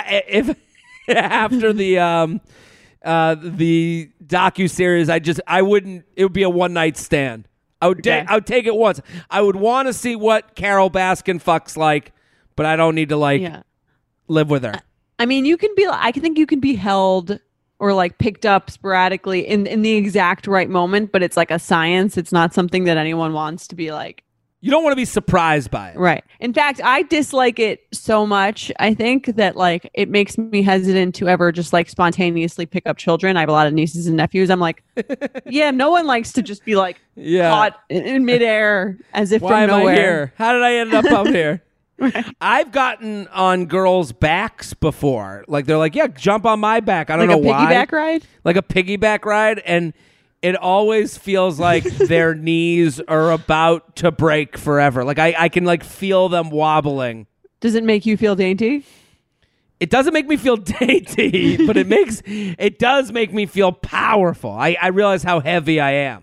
the docuseries, I wouldn't. It would be a one night stand. I would take it once. I would want to see what Carol Baskin fucks like, but I don't need to live with her. I mean, I think you can be held or like picked up sporadically in the exact right moment, but it's like a science. It's not something that anyone wants to be like. You don't want to be surprised by it. Right. In fact, I dislike it so much. I think that like it makes me hesitant to ever just like spontaneously pick up children. I have a lot of nieces and nephews. I'm like, yeah, no one likes to just be like caught in midair as if Why from nowhere. Why am I here? How did I end up here? Right. I've gotten on girls' backs before. Like they're like, yeah, jump on my back. I don't know why. Like a piggyback ride? Like a piggyback ride. And it always feels like their knees are about to break forever. Like I can like feel them wobbling. Does it make you feel dainty? It doesn't make me feel dainty, but it does make me feel powerful. I realize how heavy I am.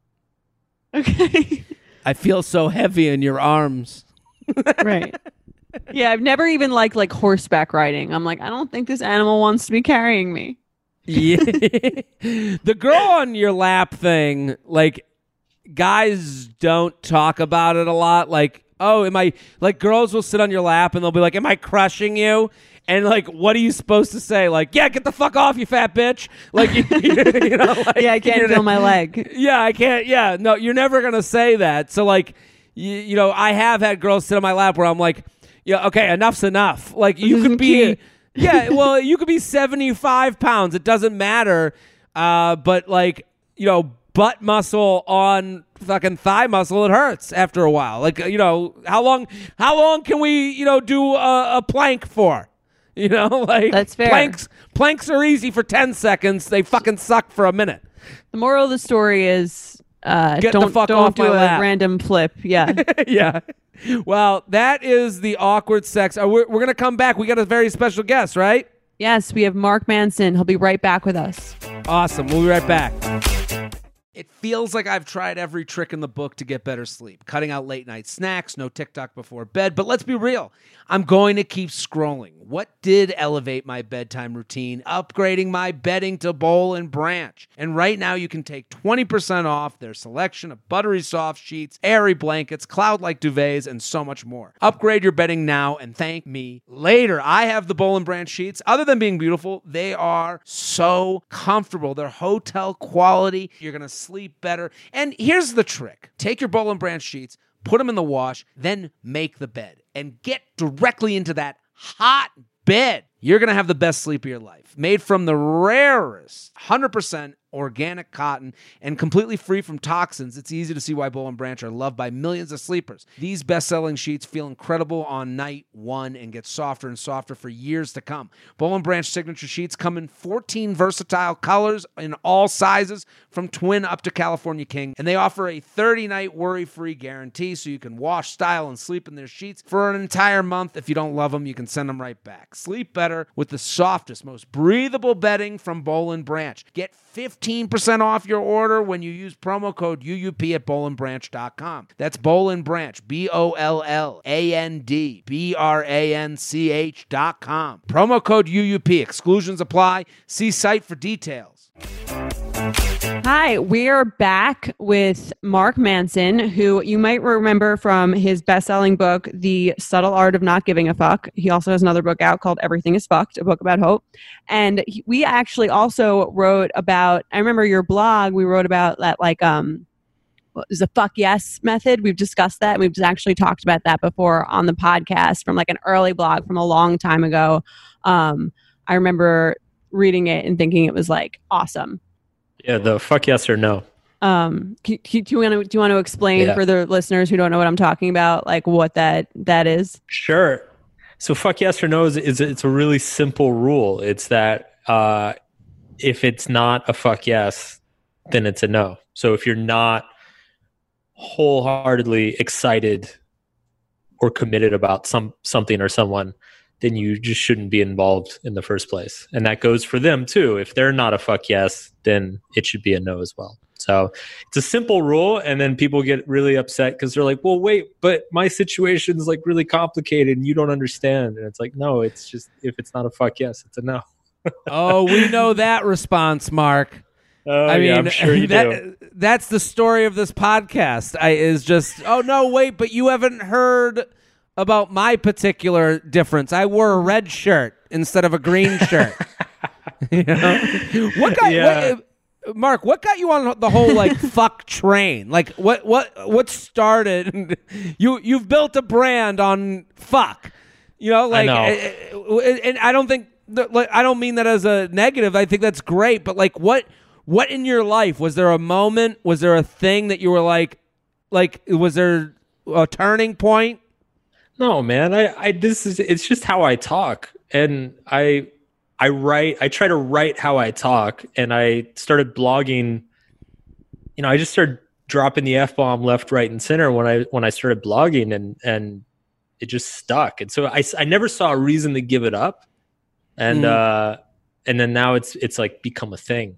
Okay. I feel so heavy in your arms. Right. Yeah, I've never even liked like horseback riding. I'm like, I don't think this animal wants to be carrying me. Yeah. The girl on your lap thing, like guys don't talk about it a lot. Like, oh, girls will sit on your lap and they'll be like, am I crushing you? And like, what are you supposed to say? Like, yeah, get the fuck off, you fat bitch. Like, you know, like, yeah, I can't feel my leg. Yeah, I can't. Yeah, no, you're never going to say that. So like, you know, I have had girls sit on my lap where I'm like, yeah, okay, enough's enough. Like you could be, yeah, well, you could be 75 pounds. It doesn't matter. But like, you know, butt muscle on fucking thigh muscle, it hurts after a while. Like, you know, how long can we, you know, do a plank for? You know, like that's fair. Planks are easy for 10 seconds. They fucking suck for a minute. The moral of the story is don't do a random flip. Yeah. Yeah. Well, that is the awkward sex. We're going to come back. We got a very special guest, right? Yes, we have Mark Manson. He'll be right back with us. Awesome. We'll be right back. It feels like I've tried every trick in the book to get better sleep. Cutting out late night snacks, no TikTok before bed. But let's be real. I'm going to keep scrolling. What did elevate my bedtime routine? Upgrading my bedding to Boll and Branch. And right now you can take 20% off their selection of buttery soft sheets, airy blankets, cloud-like duvets, and so much more. Upgrade your bedding now and thank me later. I have the Boll and Branch sheets. Other than being beautiful, they are so comfortable. They're hotel quality. You're going to sleep better. And here's the trick. Take your Boll and Branch sheets, put them in the wash, then make the bed and get directly into that hot bed. You're going to have the best sleep of your life. Made from the rarest 100% organic cotton and completely free from toxins, it's easy to see why Boll and Branch are loved by millions of sleepers. These best-selling sheets feel incredible on night one and get softer and softer for years to come. Boll and Branch signature sheets come in 14 versatile colors in all sizes, from twin up to California king, and they offer a 30-night worry-free guarantee so you can wash, style, and sleep in their sheets for an entire month. If you don't love them, you can send them right back. Sleep better with the softest, most breathable bedding from Boll and Branch. Get 15% off your order when you use promo code UUP at bollandbranch.com. That's Boll and Branch, BOLLANDBRANCH.com. Promo code UUP. Exclusions apply. See site for details. Hi, we are back with Mark Manson, who you might remember from his best-selling book, The Subtle Art of Not Giving a Fuck. He also has another book out called Everything is Fucked, a book about hope. And we actually also wrote about, I remember your blog, we wrote about that, like, what is a fuck yes method. We've discussed that. We've actually talked about that before on the podcast from like an early blog from a long time ago. I remember reading it and thinking it was like awesome. Yeah, the fuck yes or no. Do you want to explain for the listeners who don't know what I'm talking about, like what that is? Sure. So fuck yes or no is it's a really simple rule. It's that if it's not a fuck yes, then it's a no. So if you're not wholeheartedly excited or committed about something or someone, then you just shouldn't be involved in the first place. And that goes for them too. If they're not a fuck yes, then it should be a no as well. So it's a simple rule, and then people get really upset because they're like, well, wait, but my situation is like really complicated and you don't understand. And it's like, no, it's just, if it's not a fuck yes, it's a no. Oh, we know that response, Mark. I mean, I'm sure you do. That's the story of this podcast. Is just, oh no, wait, but you haven't heard about my particular difference. I wore a red shirt instead of a green shirt. You know? Mark, what got you on the whole like fuck train? Like what started? You've built a brand on fuck. You know, like, and I don't think I don't mean that as a negative. I think that's great, but like what in your life, was there a moment? Was there a thing that you were like was there a turning point? No, man. It's just how I talk, and I try to write how I talk, and I started blogging. You know, I just started dropping the F-bomb left, right, and center when I started blogging, and it just stuck. And so I never saw a reason to give it up, and then now it's like become a thing.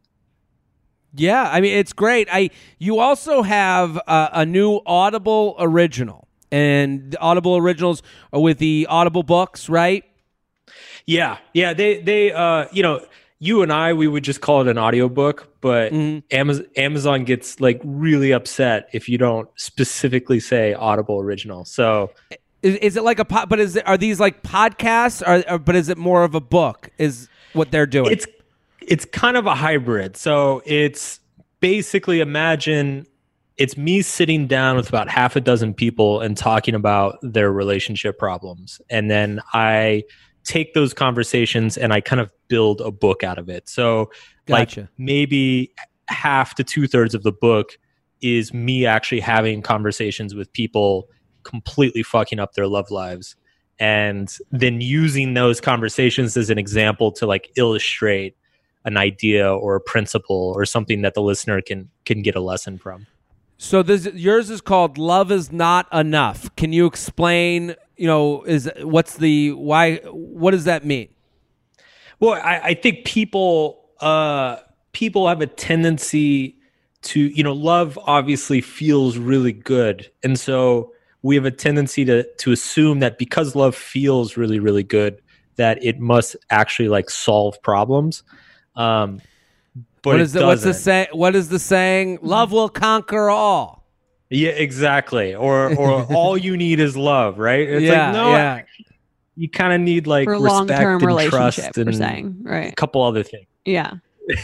Yeah, I mean, it's great. You also have a new Audible original, and the Audible originals are with the Audible books, right? Yeah. They you know, you and I, we would just call it an audiobook, but Amazon gets like really upset if you don't specifically say Audible original. So is it like are these like podcasts, but is it more of a book is what they're doing? It's kind of a hybrid. So it's basically, imagine it's me sitting down with about half a dozen people and talking about their relationship problems. And then I take those conversations and I kind of build a book out of it. So Gotcha. Like maybe half to 2/3 of the book is me actually having conversations with people completely fucking up their love lives, and then using those conversations as an example to like illustrate an idea or a principle or something that the listener can get a lesson from. So yours is called Love Is Not Enough. Can you explain, you know, what does that mean? Well, I think people have a tendency to, you know, love obviously feels really good. And so we have a tendency to assume that because love feels really, really good, that it must actually like solve problems. But what's the saying? Love will conquer all. Yeah, exactly. Or all you need is love, right? It's like, no, you kind of need like for respect long-term and trust we're and saying, right? a couple other things. Yeah.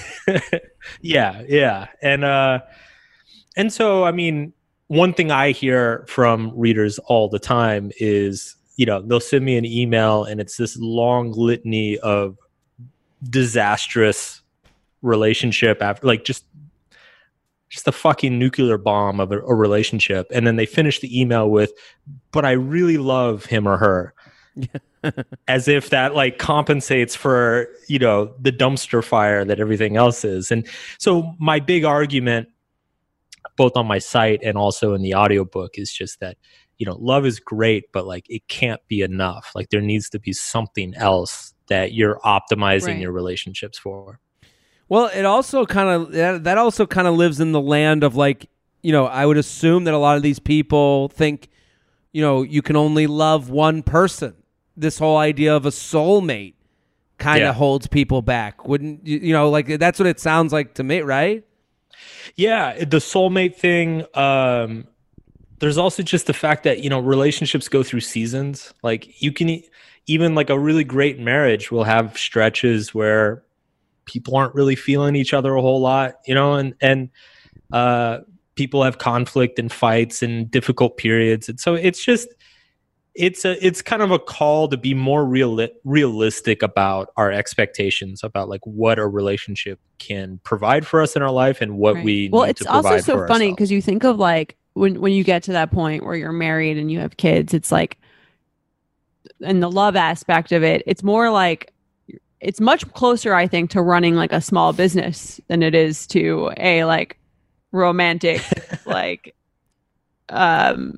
Yeah. And so, I mean, one thing I hear from readers all the time is, you know, they'll send me an email and it's this long litany of disastrous relationship after, like, just the fucking nuclear bomb of a relationship. And then they finish the email with, but I really love him or her. As if that like compensates for, you know, the dumpster fire that everything else is. And so my big argument, both on my site and also in the audiobook, is just that, you know, love is great, but like it can't be enough. Like there needs to be something else that you're optimizing your relationships for. Well, it also kind of that also kind of lives in the land of, like, you know, I would assume that a lot of these people think, you know, you can only love one person. This whole idea of a soulmate kind of holds people back. Wouldn't you know, like that's what it sounds like to me, right? Yeah, the soulmate thing. There's also just the fact that, you know, relationships go through seasons. Like you can even like a really great marriage will have stretches where people aren't really feeling each other a whole lot, you know, and people have conflict and fights and difficult periods. And so it's just, it's kind of a call to be more realistic about our expectations about like what a relationship can provide for us in our life and what we need to provide for ourselves. Well, it's also so funny because you think of like when you get to that point where you're married and you have kids, it's like, and the love aspect of it, it's more like, it's much closer, I think, to running like a small business than it is to a like romantic, like,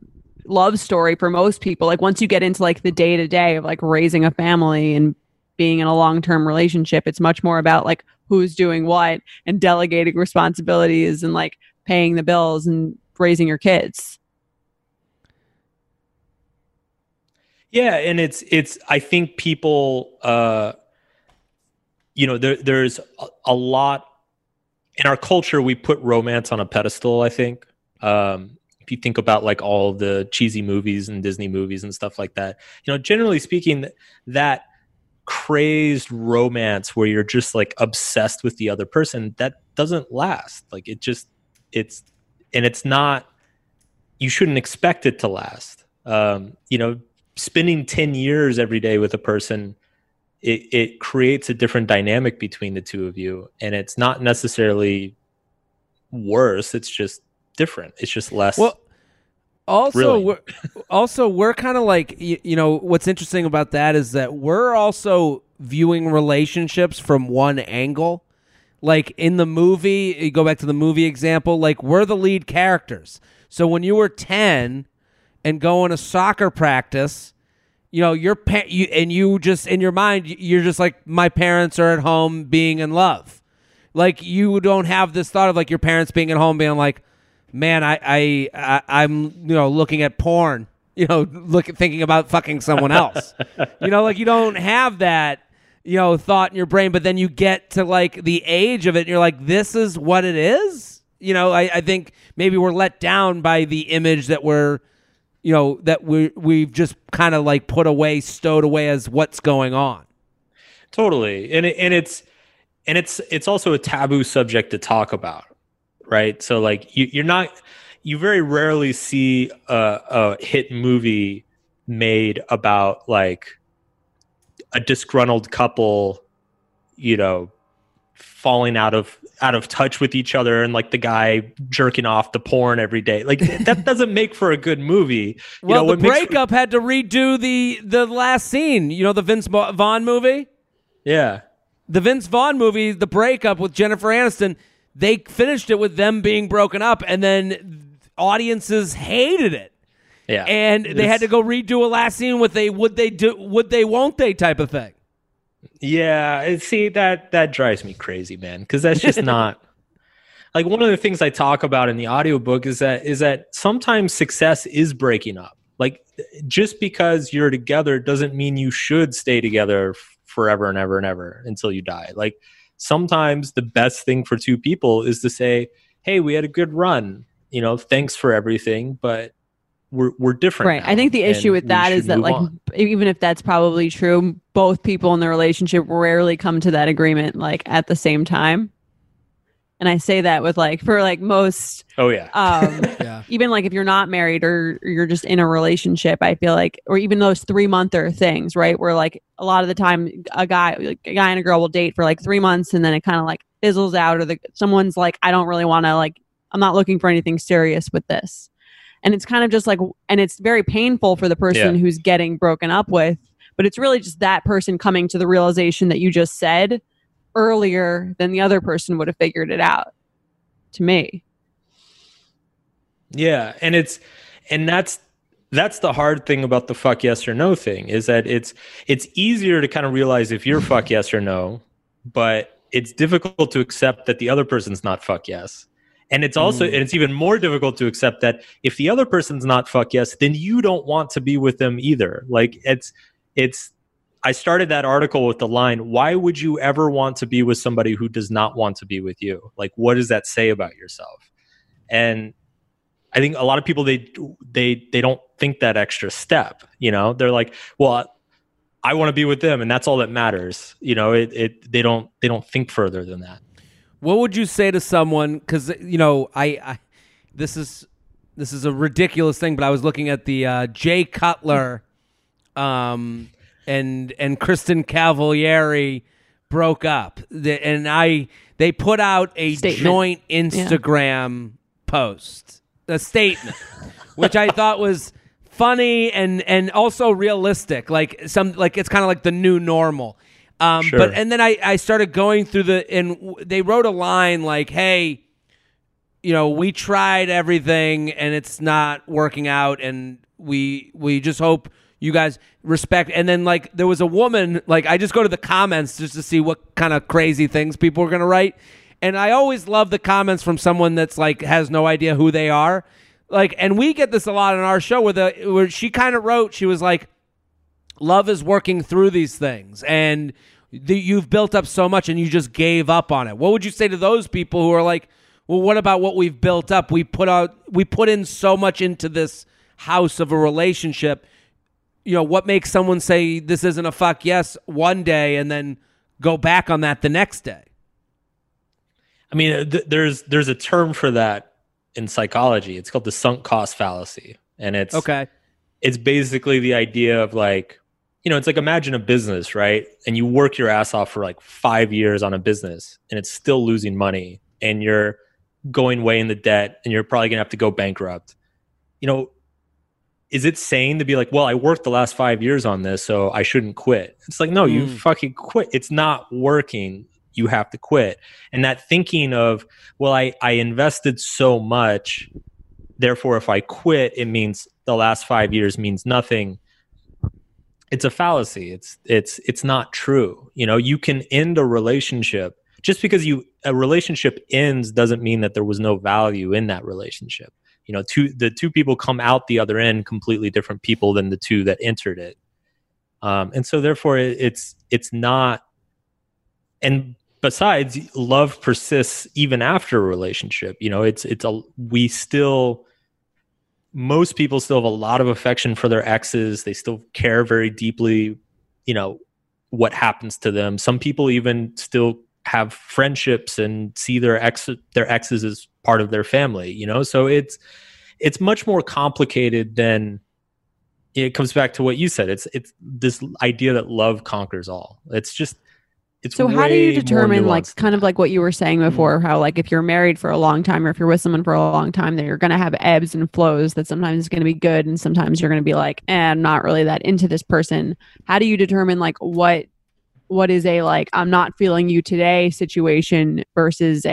love story for most people. Like once you get into like the day to day of like raising a family and being in a long-term relationship, it's much more about like who's doing what and delegating responsibilities and like paying the bills and raising your kids. Yeah, and it's I think people there's a lot in our culture. We put romance on a pedestal, I think. If you think about like all the cheesy movies and Disney movies and stuff like that, generally speaking, that crazed romance where you're just like obsessed with the other person, that doesn't last. Like it's not, you shouldn't expect it to last. Spending 10 years every day with a person, it creates a different dynamic between the two of you, and it's not necessarily worse. It's just different. It's just less. Well, also, thrilling. we're kind of like, what's interesting about that is that we're also viewing relationships from one angle. Like in the movie, you go back to the movie example, like we're the lead characters. So when you were 10 and going to soccer practice, you just in your mind, you're just like, my parents are at home being in love. Like you don't have this thought of like your parents being at home being like, man, I'm looking at porn, thinking about fucking someone else. Like you don't have that, thought in your brain, but then you get to like the age of it and you're like, this is what it is. I think maybe we're let down by the image that we've just kind of like stowed away as what's going on. Totally. And it's also a taboo subject to talk about. Right. So like you very rarely see a hit movie made about like a disgruntled couple, falling out of touch with each other and like the guy jerking off the porn every day. Like that doesn't make for a good movie. Well, the breakup had to redo the last scene, the Vince Vaughn movie. Yeah. The Vince Vaughn movie, the breakup with Jennifer Aniston, they finished it with them being broken up, and then audiences hated it. Yeah, and they had to go redo a last scene with a would they won't they type of thing. Yeah, see that drives me crazy, man, because that's just not like one of the things I talk about in the audiobook is that sometimes success is breaking up. Like just because you're together doesn't mean you should stay together forever and ever and ever until you die. Like sometimes the best thing for two people is to say, hey, we had a good run, thanks for everything, but we're different. Right. Now, I think the issue with that is that like, even if that's probably true, both people in the relationship rarely come to that agreement like at the same time. And I say that with like, for like most, yeah. Even like if you're not married or you're just in a relationship, I feel like, or even those 3-monther things, right? Where like a lot of the time a guy and a girl will date for like 3 months and then it kind of like fizzles out, or someone's like, I don't really want to like, I'm not looking for anything serious with this. And it's kind of just like, and it's very painful for the person who's getting broken up with, but it's really just that person coming to the realization that you just said earlier than the other person would have figured it out, to me. Yeah, and that's the hard thing about the fuck yes or no thing, is that it's easier to kind of realize if you're fuck yes or no, but it's difficult to accept that the other person's not fuck yes. And it's also and it's even more difficult to accept that if the other person's not fuck yes, then you don't want to be with them either. Like it's I started that article with the line, why would you ever want to be with somebody who does not want to be with you? Like, what does that say about yourself? And I think a lot of people, they don't think that extra step, they're like, well, I want to be with them and that's all that matters. They don't think further than that. What would you say to someone? Cause I this is a ridiculous thing, but I was looking at the Jay Cutler, and Kristen Cavalieri broke up, and they put out a joint Instagram post, a statement, which I thought was funny and also realistic. Like it's kind of like the new normal. Sure. But and then I started going through and they wrote a line like, hey, we tried everything and it's not working out, and we just hope you guys respect. And then like there was a woman, like I just go to the comments just to see what kind of crazy things people are going to write. And I always love the comments from someone that's like has no idea who they are. Like, and we get this a lot on our show where she kind of wrote, she was like, love is working through these things. And you've built up so much and you just gave up on it. What would you say to those people who are like, well, what about what we've built up? We put in so much into this house of a relationship. You know, what makes someone say this isn't a fuck yes one day and then go back on that the next day? I mean, there's a term for that in psychology. It's called the sunk cost fallacy. And it's basically the idea of like, you know, it's like imagine a business, right? And you work your ass off for like 5 years on a business and it's still losing money and you're going way into debt and you're probably gonna have to go bankrupt. You know, is it sane to be like, well, I worked the last 5 years on this, so I shouldn't quit? It's like, no, you fucking quit. It's not working. You have to quit. And that thinking of, well, I invested so much, therefore if I quit, it means the last 5 years means nothing. It's a fallacy. It's not true. You know, you can end a relationship. Just because a relationship ends doesn't mean that there was no value in that relationship. You know, the two people come out the other end completely different people than the two that entered it. And so therefore it's not, and besides, love persists even after a relationship. You know, most people still have a lot of affection for their exes. They still care very deeply, you know, what happens to them. Some people even still have friendships and see their exes as part of their family, you know? So it's much more complicated than, it comes back to what you said. It's this idea that love conquers all. So how do you determine, like, kind of like what you were saying before, how like if you're married for a long time or if you're with someone for a long time, that you're going to have ebbs and flows, that sometimes it's going to be good and sometimes you're going to be like, I'm not really that into this person. How do you determine like what is a like I'm not feeling you today situation versus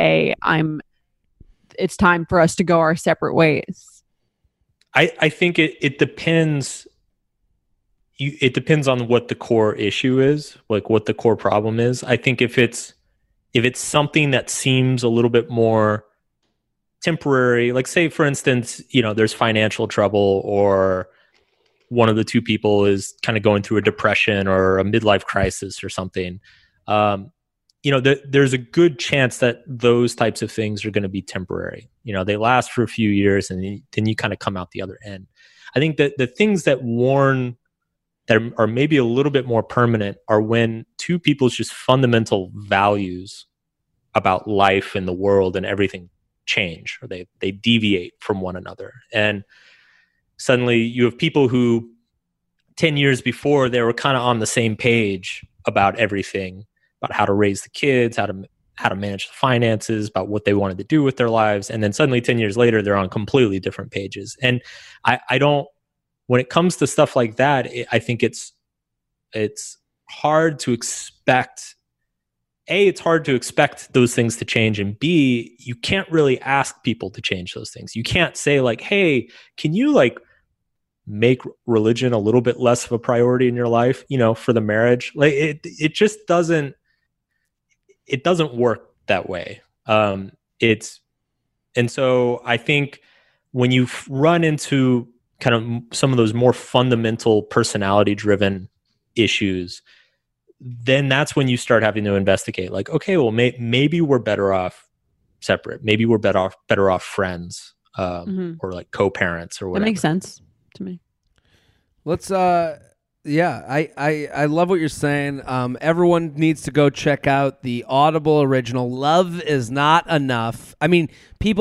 it's time for us to go our separate ways? I think it depends. It depends on what the core issue is, like what the core problem is. I think if it's something that seems a little bit more temporary, like say for instance, you know, there's financial trouble or one of the two people is kind of going through a depression or a midlife crisis or something, you know, there's a good chance that those types of things are going to be temporary. You know, they last for a few years and then you kind of come out the other end. I think that the things that are maybe a little bit more permanent are when two people's just fundamental values about life and the world and everything change, or they deviate from one another. And suddenly you have people who 10 years before they were kind of on the same page about everything, about how to raise the kids, how to manage the finances, about what they wanted to do with their lives. And then suddenly 10 years later, they're on completely different pages. And I don't, when it comes to stuff like that, I think it's hard to expect. A, it's hard to expect those things to change, and B, you can't really ask people to change those things. You can't say like, "Hey, can you like make religion a little bit less of a priority in your life, you know, for the marriage?" Like it just doesn't. It doesn't work that way. And so I think when you run into kind of some of those more fundamental personality-driven issues, then that's when you start having to investigate. Like, okay, well, maybe we're better off separate. Maybe we're better off friends, or like co-parents or whatever. That makes sense to me. Let's. Yeah, I love what you're saying. Everyone needs to go check out the Audible original. Love is Not Enough. I mean,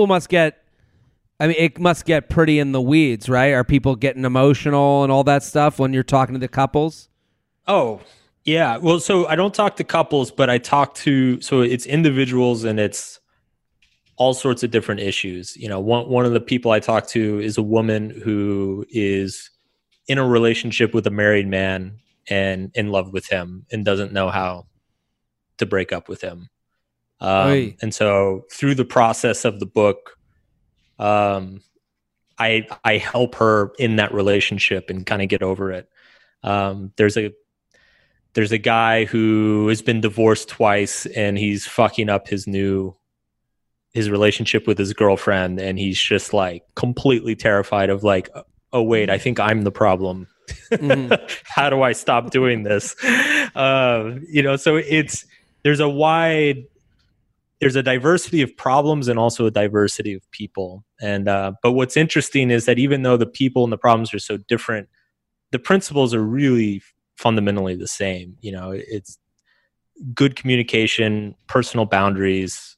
it must get pretty in the weeds, right? Are people getting emotional and all that stuff when you're talking to the couples? Oh, yeah. Well, so I don't talk to couples, but I talk to, so it's individuals and it's all sorts of different issues. You know, one of the people I talk to is a woman who is in a relationship with a married man and in love with him and doesn't know how to break up with him. And so through the process of the book, I help her in that relationship and kind of get over it. There's a guy who has been divorced twice, and he's fucking up his relationship with his girlfriend, and he's just like completely terrified of like, oh wait, I think I'm the problem. How do I stop doing this? So there's a diversity of problems and also a diversity of people. And but what's interesting is that even though the people and the problems are so different, the principles are really fundamentally the same. It's good communication, personal boundaries,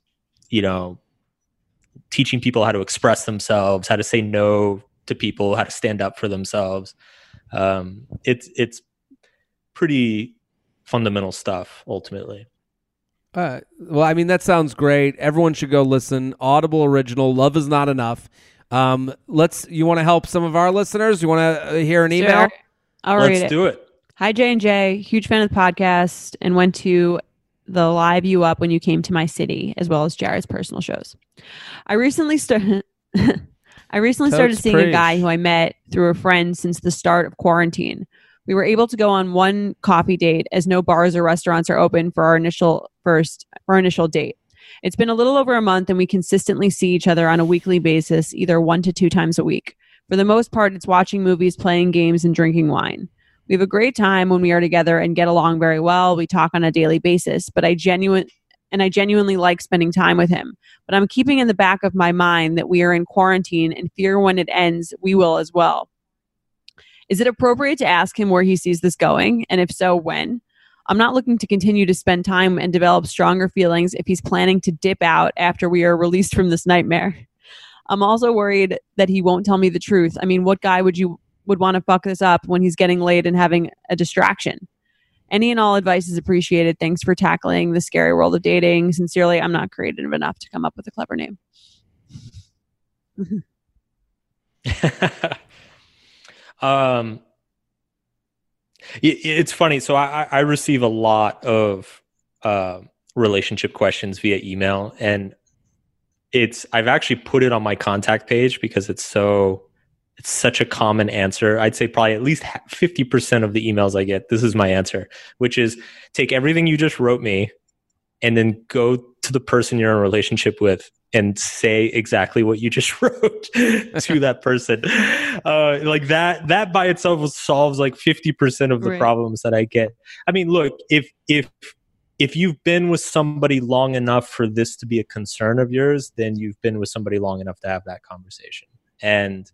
teaching people how to express themselves, how to say no to people, how to stand up for themselves. It's pretty fundamental stuff ultimately. Well, I mean, that sounds great. Everyone should go listen. Audible original, Love Is Not Enough. You want to help some of our listeners? You want to hear an email? Sure. I'll read it. Let's do it. Hi, J&J. Huge fan of the podcast and went to the Live You Up when you came to my city, as well as Jared's personal shows. I recently started seeing a guy who I met through a friend since the start of quarantine. We were able to go on one coffee date as no bars or restaurants are open for our initial date. It's been a little over a month and we consistently see each other on a weekly basis, either 1 to 2 times a week. For the most part, it's watching movies, playing games, and drinking wine. We have a great time when we are together and get along very well. We talk on a daily basis, but I genuinely like spending time with him. But I'm keeping in the back of my mind that we are in quarantine and fear when it ends, we will as well. Is it appropriate to ask him where he sees this going? And if so, when? I'm not looking to continue to spend time and develop stronger feelings if he's planning to dip out after we are released from this nightmare. I'm also worried that he won't tell me the truth. I mean, what guy would want to fuck this up when he's getting laid and having a distraction? Any and all advice is appreciated. Thanks for tackling the scary world of dating. Sincerely, I'm not creative enough to come up with a clever name. It's funny. So I receive a lot of relationship questions via email, and I've actually put it on my contact page because it's such a common answer. I'd say probably at least 50% of the emails I get, this is my answer, which is take everything you just wrote me and then go to the person you're in a relationship with and say exactly what you just wrote to that person. Like that by itself solves like 50% of the problems that I get. I mean, look, if you've been with somebody long enough for this to be a concern of yours, then you've been with somebody long enough to have that conversation. And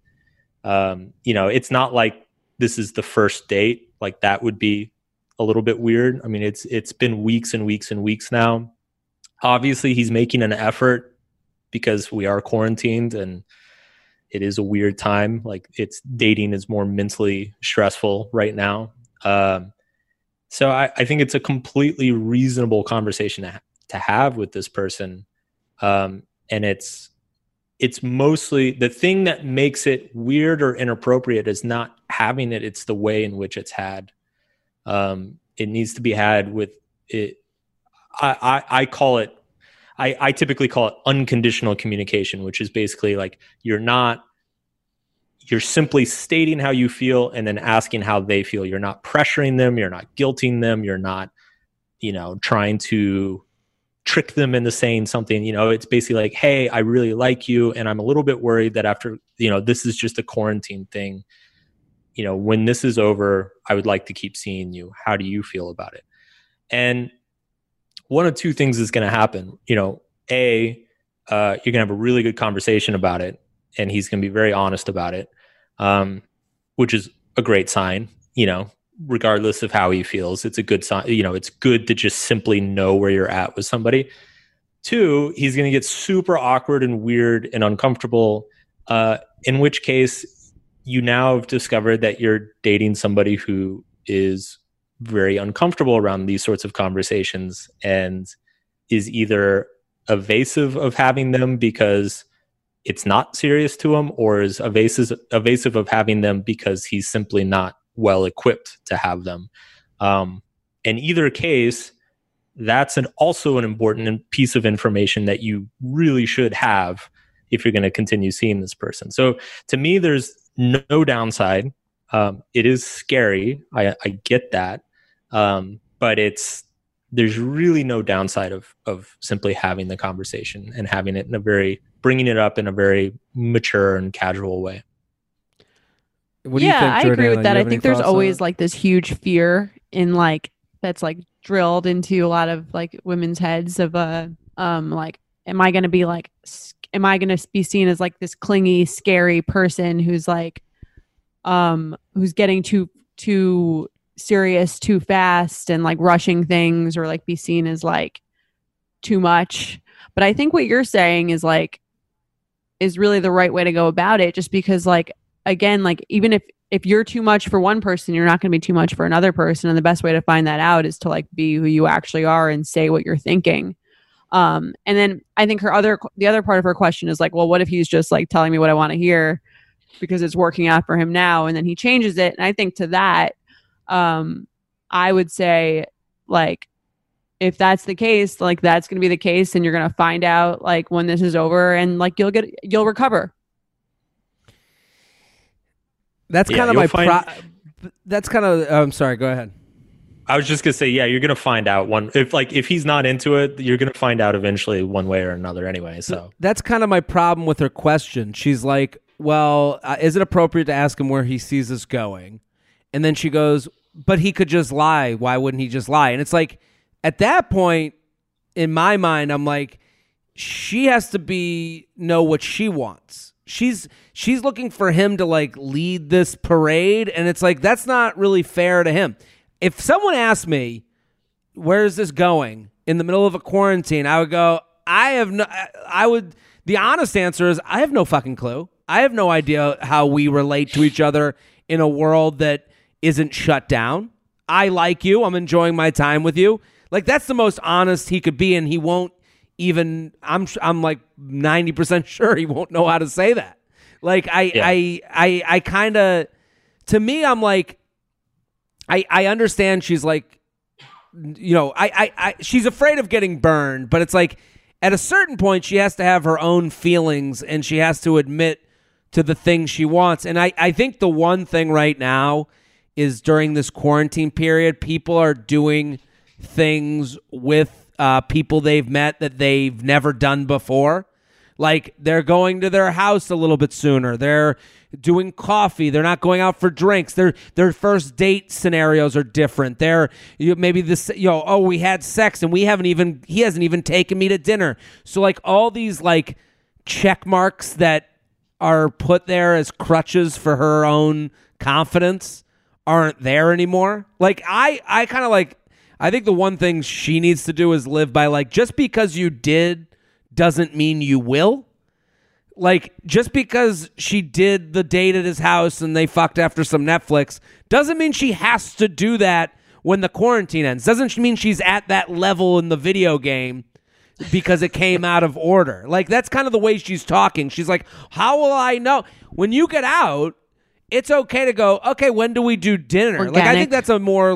it's not like this is the first date. Like that would be a little bit weird. I mean, it's been weeks and weeks and weeks now. Obviously, he's making an effort because we are quarantined and it is a weird time. Like dating is more mentally stressful right now. So I think it's a completely reasonable conversation to have with this person. And it's mostly the thing that makes it weird or inappropriate is not having it. It's the way in which it's had. It needs to be had with it. I typically call it unconditional communication, which is basically like you're simply stating how you feel and then asking how they feel. You're not pressuring them. You're not guilting them. You're not, trying to trick them into saying something. It's basically like, hey, I really like you, and I'm a little bit worried that after, this is just a quarantine thing. When this is over, I would like to keep seeing you. How do you feel about it? And one of two things is going to happen. You're going to have a really good conversation about it, and he's going to be very honest about it, which is a great sign, regardless of how he feels. It's a good sign. It's good to just simply know where you're at with somebody. 2, he's going to get super awkward and weird and uncomfortable, in which case you now have discovered that you're dating somebody who is very uncomfortable around these sorts of conversations and is either evasive of having them because it's not serious to him, or is evasive of having them because he's simply not well equipped to have them. In either case, that's also an important piece of information that you really should have if you're going to continue seeing this person. So to me, there's no downside. It is scary. I get that. But there's really no downside of simply having the conversation and having it bringing it up in a very mature and casual way. What do you think, I agree Jordana? with that. You I have any think there's thoughts on always it? like this huge fear in like that's like drilled into a lot of like women's heads of like am I going to be seen as like this clingy, scary person who's like who's getting too serious too fast and like rushing things, or like be seen as like too much. But I think what you're saying is like is really the right way to go about it, just because like again, like even if you're too much for one person, you're not going to be too much for another person, and the best way to find that out is to like be who you actually are and say what you're thinking. And then I think the other part of her question is like, well, what if he's just like telling me what I want to hear because it's working out for him now, and then he changes it? And I think to that, I would say like, if that's the case, like that's going to be the case, and you're going to find out like when this is over, and like you'll recover. That's Yeah, kind of you'll my find- that's kind of I'm sorry, go ahead. I was just gonna say, yeah, you're gonna find out if he's not into it, you're gonna find out eventually one way or another anyway. So That's kind of my problem with her question. She's like, well, is it appropriate to ask him where he sees us going? And then she goes, but he could just lie. Why wouldn't he just lie? And it's like, at that point, in my mind, I'm like, she has to know what she wants. She's looking for him to like lead this parade, and it's like that's not really fair to him. If someone asked me, where is this going in the middle of a quarantine, I would go, the honest answer is I have no fucking clue. I have no idea how we relate to each other in a world that isn't shut down. I like you. I'm enjoying my time with you. Like that's the most honest he could be, and he won't even. I'm like 90% sure he won't know how to say that. Like I kind of, to me, I'm like, I understand she's like, you know, she's afraid of getting burned, but it's like at a certain point she has to have her own feelings and she has to admit to the things she wants. And I think the one thing right now is during this quarantine period, people are doing things with people they've met that they've never done before. Like they're going to their house a little bit sooner. They're doing coffee. They're not going out for drinks. Their first date scenarios are different. Maybe this, oh, we had sex and he hasn't even taken me to dinner. So like all these like check marks that are put there as crutches for her own confidence aren't there anymore. Like I kind of like, I think the one thing she needs to do is live by like, just because you did doesn't mean you will. Like, just because she did the date at his house and they fucked after some Netflix doesn't mean she has to do that when the quarantine ends. Doesn't mean she's at that level in the video game because it came out of order. Like, that's kind of the way she's talking. She's like, how will I know? When you get out, it's okay to go, okay, when do we do dinner? Organic. Like, I think that's a more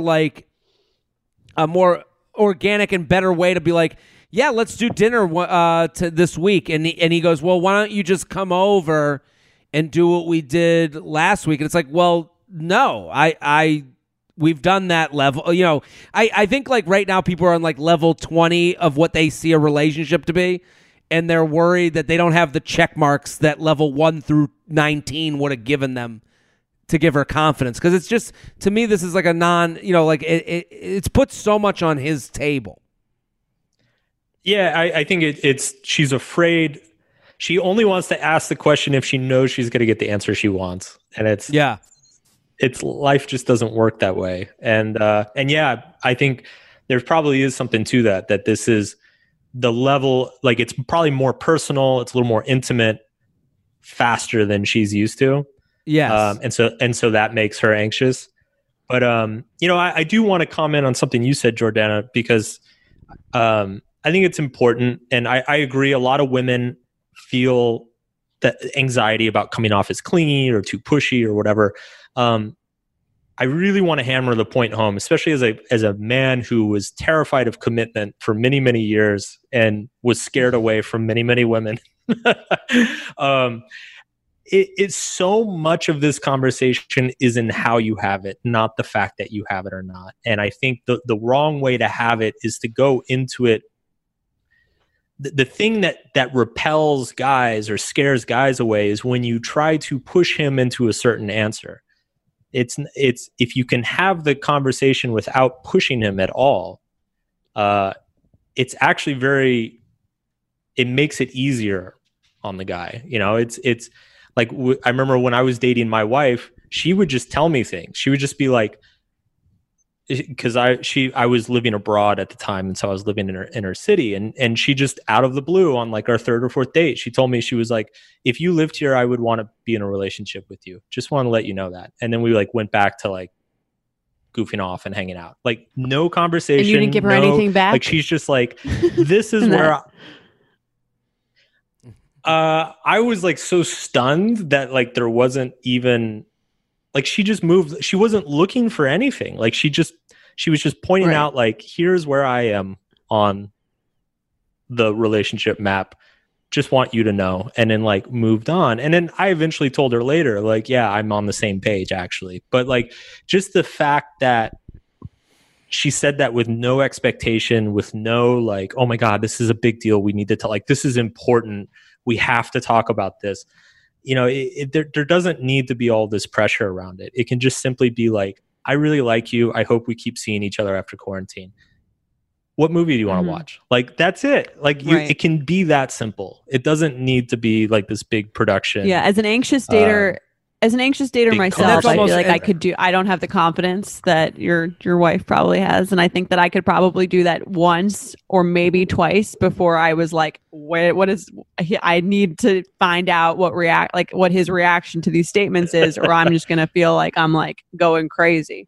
organic and better way to be like, yeah, let's do dinner to this week. And he goes, well, why don't you just come over and do what we did last week? And it's like, well, no, we've done that level. You know, I think like right now people are on like level 20 of what they see a relationship to be. And they're worried that they don't have the check marks that level 1 through 19 would have given them to give her confidence. Because it's just, to me, this is like a like it's put so much on his table. Yeah, I think it's she's afraid. She only wants to ask the question if she knows she's going to get the answer she wants, and it's life just doesn't work that way. And yeah, I think there probably is something to that this is the level, like it's probably more personal, it's a little more intimate, faster than she's used to. Yes, and so that makes her anxious. But I do want to comment on something you said, Jordana, because I think it's important, and I agree. A lot of women feel that anxiety about coming off as clingy or too pushy or whatever. I I really want to hammer the point home, especially as a man who was terrified of commitment for many, many years and was scared away from many, many women. It's so much of this conversation is in how you have it, not the fact that you have it or not. And I think the wrong way to have it is to go into it. The thing that repels guys or scares guys away is when you try to push him into a certain answer. It's if you can have the conversation without pushing him at all, it's actually it makes it easier on the guy. You know, it's like I remember when I was dating my wife, she would just tell me things. She would just be like, because I was living abroad at the time, and so I was living in her city, and she just out of the blue on like our third or fourth date, she told me, she was like, if you lived here, I would want to be in a relationship with you. Just want to let you know that. And then we like went back to like goofing off and hanging out, like no conversation. And you didn't give her anything back? Like she's just like, this is where I was like so stunned that like there wasn't even like she just moved. She wasn't looking for anything. Like she was just pointing out like, here's where I am on the relationship map. Just want you to know. And then like moved on. And then I eventually told her later, like, yeah, I'm on the same page actually. But like just the fact that she said that with no expectation, with no like, oh my God, this is a big deal. We need to tell, like, this is important. We have to talk about this. You know, there doesn't need to be all this pressure around it. It can just simply be like, I really like you. I hope we keep seeing each other after quarantine. What movie do you want to watch? Like, that's it. Like, it can be that simple. It doesn't need to be like this big production. Yeah, as an anxious dater myself, I feel like I don't have the confidence that your wife probably has. And I think that I could probably do that once or maybe twice before I was like, I need to find out what his reaction to these statements is, or I'm just going to feel like I'm like going crazy.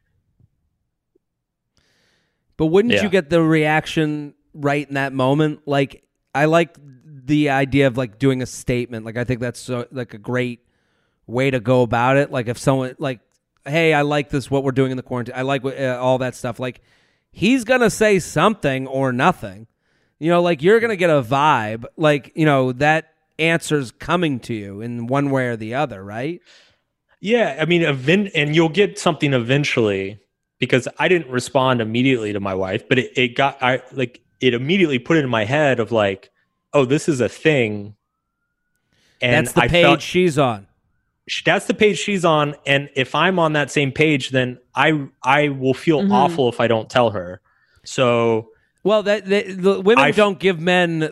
But wouldn't you get the reaction right in that moment? Like, I like the idea of like doing a statement. Like, I think that's so, like a great way to go about it. Like if someone like, hey, I like this, what we're doing in the quarantine. I like all that stuff. Like he's going to say something or nothing, you know, like you're going to get a vibe, like, you know, that answer's coming to you in one way or the other. Right. Yeah. I mean, and you'll get something eventually, because I didn't respond immediately to my wife, but it immediately put it in my head of like, oh, this is a thing. And that's the page she's on. That's the page she's on, and if I'm on that same page, then I will feel awful if I don't tell her. So, well, the women don't give men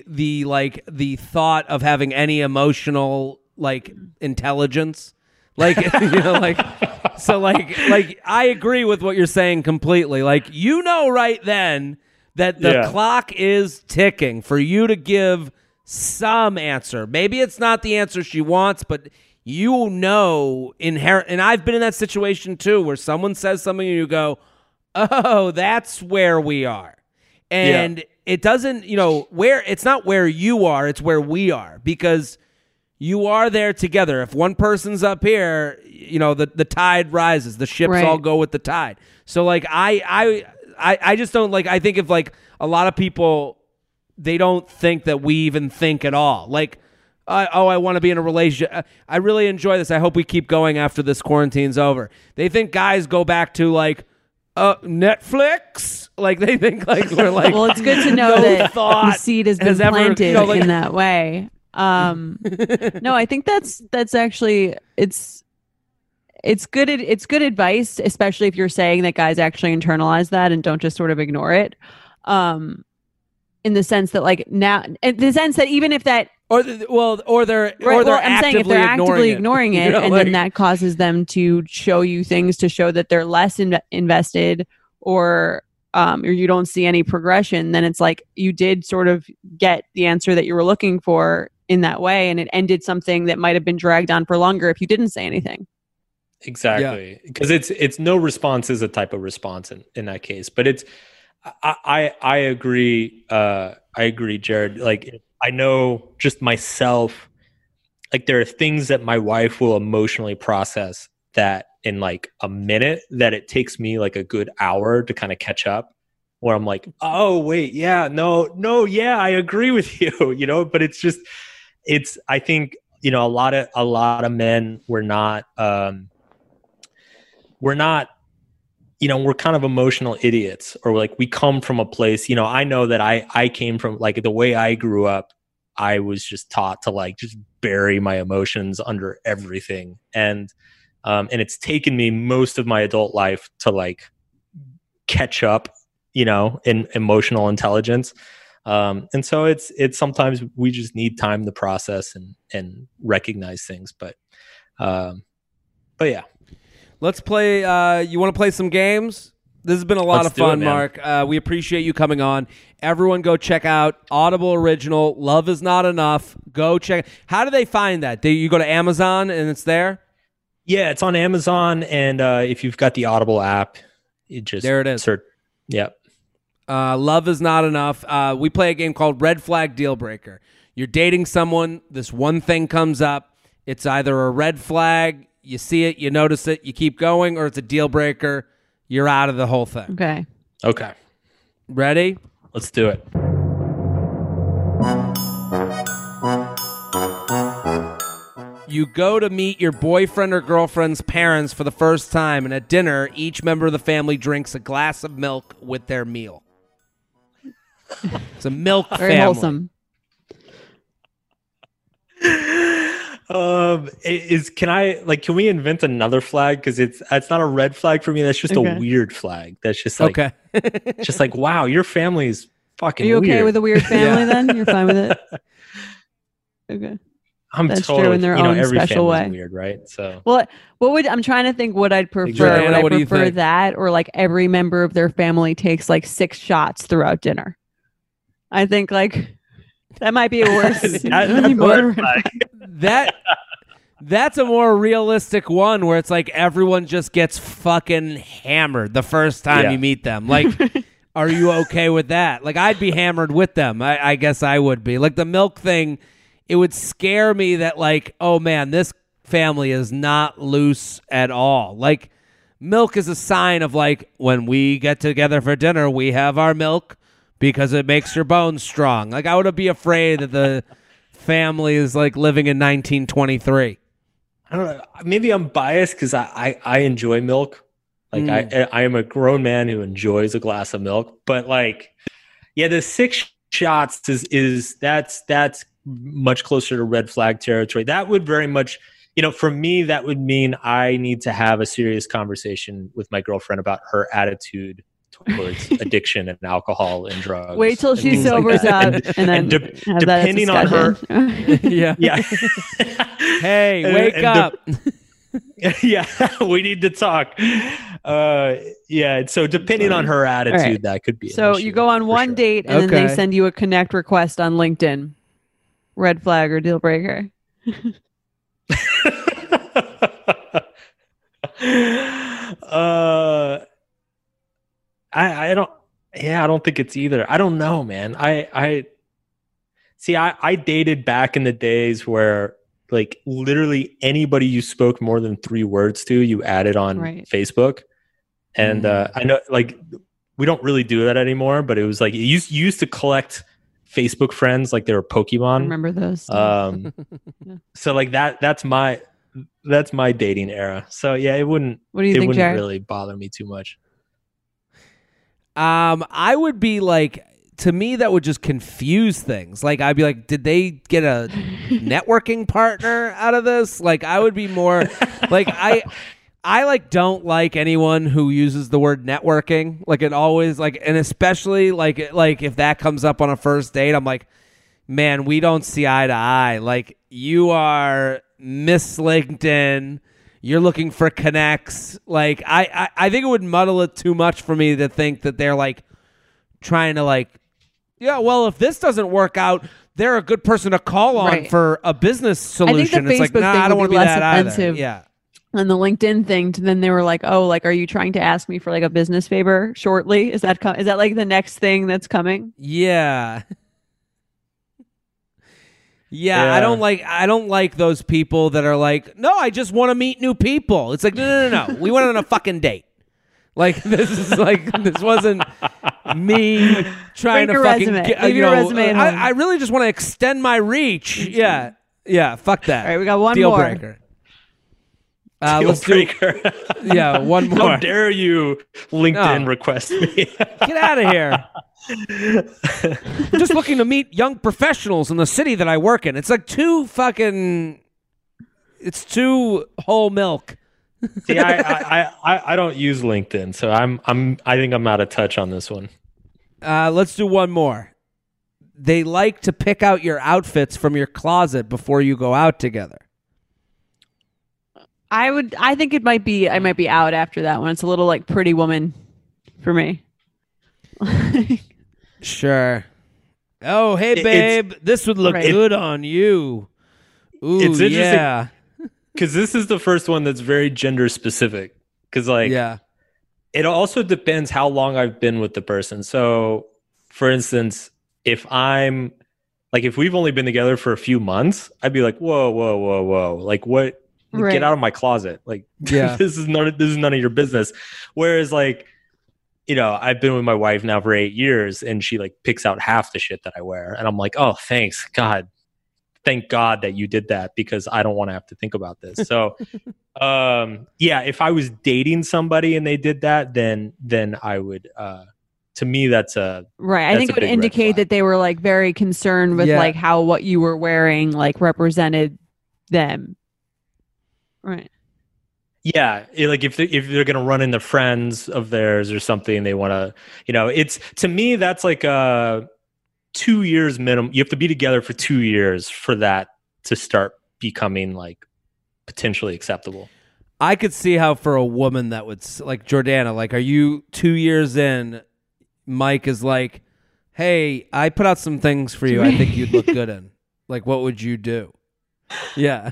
the thought of having any emotional like intelligence, like you know, like so like I agree with what you're saying completely. Like, you know, right then that the clock is ticking for you to give some answer. Maybe it's not the answer she wants, but you know, and I've been in that situation too, where someone says something and you go, oh, that's where we are. And it doesn't, you know, it's not where you are, it's where we are, because you are there together. If one person's up here, you know, the tide rises, the ships all go with the tide. So like, I just don't like, I think if like a lot of people, they don't think that we even think at all. Like, I want to be in a relationship. I really enjoy this. I hope we keep going after this quarantine's over. They think guys go back to like Netflix. Like they think like we're like. Well, it's good to know that the seed has been planted in that way. No, I think that's actually it's good. It's good advice, especially if you're saying that guys actually internalize that and don't just sort of ignore it. In the sense that like now, in the sense that even if that. Or they're I'm saying if they're actively ignoring it, you know, and then that causes them to show you things to show that they're less invested, or you don't see any progression, then it's like you did sort of get the answer that you were looking for in that way, and it ended something that might have been dragged on for longer if you didn't say anything. Exactly, because it's no response is a type of response in that case, but it's I agree. I agree, Jared. Like, I know just myself, like there are things that my wife will emotionally process that in like a minute that it takes me like a good hour to kind of catch up, where I'm like, oh wait, yeah, no, yeah, I agree with you, you know. But it's just, I think, you know, a lot of men, we're not, you know, we're kind of emotional idiots, or like we come from a place, you know, I know that I came from, like, the way I grew up, I was just taught to like just bury my emotions under everything. And it's taken me most of my adult life to like catch up, you know, in emotional intelligence. And so it's sometimes we just need time to process and recognize things. But yeah. Let's play. You want to play some games? This has been a lot of fun, Mark. We appreciate you coming on. Everyone go check out Audible Original, Love Is Not Enough. Go check. How do they find that? Do you go to Amazon and it's there? Yeah, it's on Amazon. And if you've got the Audible app, there it is. Search. Yep. Love Is Not Enough. We play a game called Red Flag Deal Breaker. You're dating someone. This one thing comes up. It's either a red flag, you see it, you notice it, you keep going, or it's a deal breaker. You're out of the whole thing. Okay. Ready? Let's do it. You go to meet your boyfriend or girlfriend's parents for the first time, and at dinner, each member of the family drinks a glass of milk with their meal. It's a milk Very family. wholesome. Can we invent another flag? Because it's not a red flag for me. That's just a weird flag. That's just like, just like, wow, your family's fucking Are you okay weird. with a weird family then? You're fine with it? Okay. That's totally, true in their own every special family's way. weird, right? So, What would, I'm trying to think what I'd prefer. Exactly. Would I What do you prefer think? that, or like every member of their family takes like 6 shots throughout dinner? I think like that might be a worse. that's a red flag. That's a more realistic one where it's like everyone just gets fucking hammered the first time you meet them. Like, are you okay with that? Like, I'd be hammered with them. I guess I would be. Like, the milk thing, it would scare me that, like, oh man, this family is not loose at all. Like, milk is a sign of, like, when we get together for dinner, we have our milk because it makes your bones strong. Like, I would be afraid that the family is like living in 1923. I don't know. Maybe I'm biased because I enjoy milk. Like I am a grown man who enjoys a glass of milk. But like, yeah, the 6 shots is that's much closer to red flag territory. That would very much, you know, for me, that would mean I need to have a serious conversation with my girlfriend about her attitude towards addiction and alcohol and drugs. Wait till and she things like sobers that. up, and then have that as a depending on her, discussion. Yeah. Hey, wake up. Yeah, we need to talk. Yeah, so depending on her attitude, right. that could be an So issue, you go on for one sure. date, and then Okay. they send you a connect request on LinkedIn. Red flag or deal breaker? I don't. Yeah, I don't think it's either. I don't know, man. I dated back in the days where like literally anybody you spoke more than 3 words to, you added on Right. Facebook. And I know like we don't really do that anymore, but it was like you used to collect Facebook friends like they were I Pokemon. remember those. So like that's my dating era. So yeah, it wouldn't What do you think, Jared? really bother me too much. I would be like, to me, that would just confuse things. Like, I'd be like, did they get a networking partner out of this? Like, I would be more like, I like don't like anyone who uses the word networking. Like, it always like, and especially like if that comes up on a first date, I'm like, man, we don't see eye to eye. Like, you are Miss LinkedIn. You're looking for connects. Like, I think it would muddle it too much for me to think that they're like trying to like, yeah, well, if this doesn't work out, they're a good person to call on Right. for a business solution. the It's like, Facebook nah, thing I don't would want to be be less that offensive. either. Yeah. And the LinkedIn thing, then they were like, "Oh, like, are you trying to ask me for like a business favor shortly? Is that like the next thing that's coming?" Yeah. Yeah, I don't like those people that are like, no, I just want to meet new people. It's like, no. We went on a fucking date. Like this wasn't me trying Bring to your fucking resume. get, Leave you your know, resume at home. I really just want to extend my reach. Yeah, fuck that. All right, we got one Deal more. breaker. Deal Let's breaker. do one more. How dare you LinkedIn request me? Get out of here. I'm just looking to meet young professionals in the city that I work in. It's like it's too whole milk. See, I don't use LinkedIn, so I think I'm out of touch on this one. Let's do one more. They like to pick out your outfits from your closet before you go out together. I think I might be out after that one. It's a little like Pretty Woman for me. Sure. Oh, hey, babe. This would look good on you. Ooh, it's interesting. Yeah. Because this is the first one that's very gender specific. Because it also depends how long I've been with the person. So, for instance, if we've only been together for a few months, I'd be like, whoa, like what? Right. Get out of my closet! Like, this is none of your business. Whereas, like, I've been with my wife now for 8 years, and she like picks out half the shit that I wear, and I'm like, oh, thank God that you did that, because I don't want to have to think about this. So, if I was dating somebody and they did that, then I would. To me, that's a right. I think it would indicate that they were like very concerned with like how what you were wearing like represented them. Right. Yeah, like if they're gonna run into friends of theirs or something, they want to, it's, to me, that's like a 2 years minimum. You have to be together for 2 years for that to start becoming like potentially acceptable. I could see how for a woman that would, like Jordana, like, are you 2 years in? Mike is like, hey, I put out some things for you I think you'd look good in. Like, what would you do? Yeah.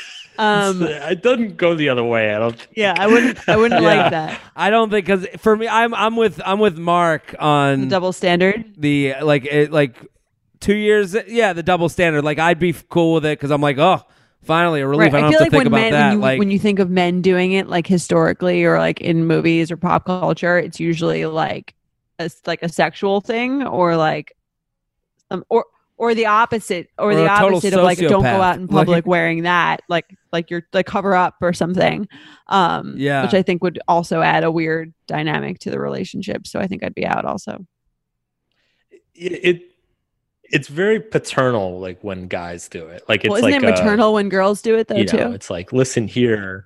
It doesn't go the other way. I don't think. Yeah, I wouldn't like that. I don't think, because for me, I'm with Mark on The double standard. The like 2 years. Yeah, the double standard. Like, I'd be cool with it because I'm like, oh, finally a relief. Right. I don't I feel have like to think when about that. when you think of men doing it, like historically or like in movies or pop culture, it's usually like a sexual thing, or like or the opposite, or the opposite of like, don't go out in public wearing that, like you're like cover up or something. Which I think would also add a weird dynamic to the relationship. So I think I'd be out also. It's very paternal, like when guys do it. Like, it's isn't it maternal when girls do it though too? It's like, listen here.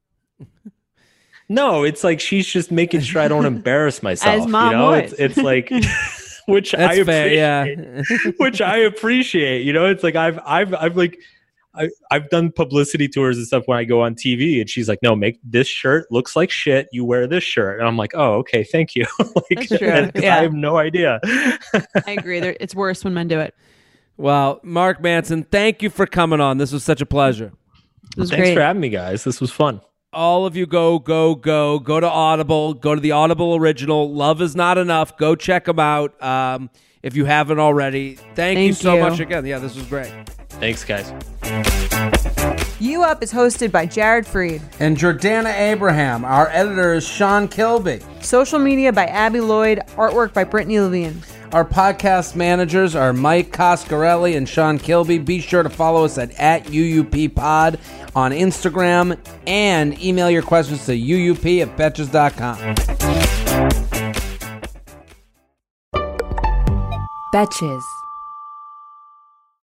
No, it's like she's just making sure I don't embarrass myself. As mom would. It's like. Which That's I appreciate. fair, Which I appreciate. It's like I've done publicity tours and stuff when I go on TV, and she's like, "No, make this shirt looks like shit. You wear this shirt," and I'm like, "Oh, okay, thank you." That's true. Yeah. I have no idea. I agree. It's worse when men do it. Well, Mark Manson, thank you for coming on. This was such a pleasure. Thanks for having me, guys. This was fun. All of you go to Audible, go to the Audible original. Love Is Not Enough. Go check them out if you haven't already. Thank you so much again. Yeah, this was great. Thanks, guys. You Up is hosted by Jared Freed. And Jordana Abraham. Our editor is Sean Kilby. Social media by Abby Lloyd. Artwork by Brittany Levine. Our podcast managers are Mike Coscarelli and Sean Kilby. Be sure to follow us at UUPPod on Instagram, and email your questions to uup@betches.com. Betches.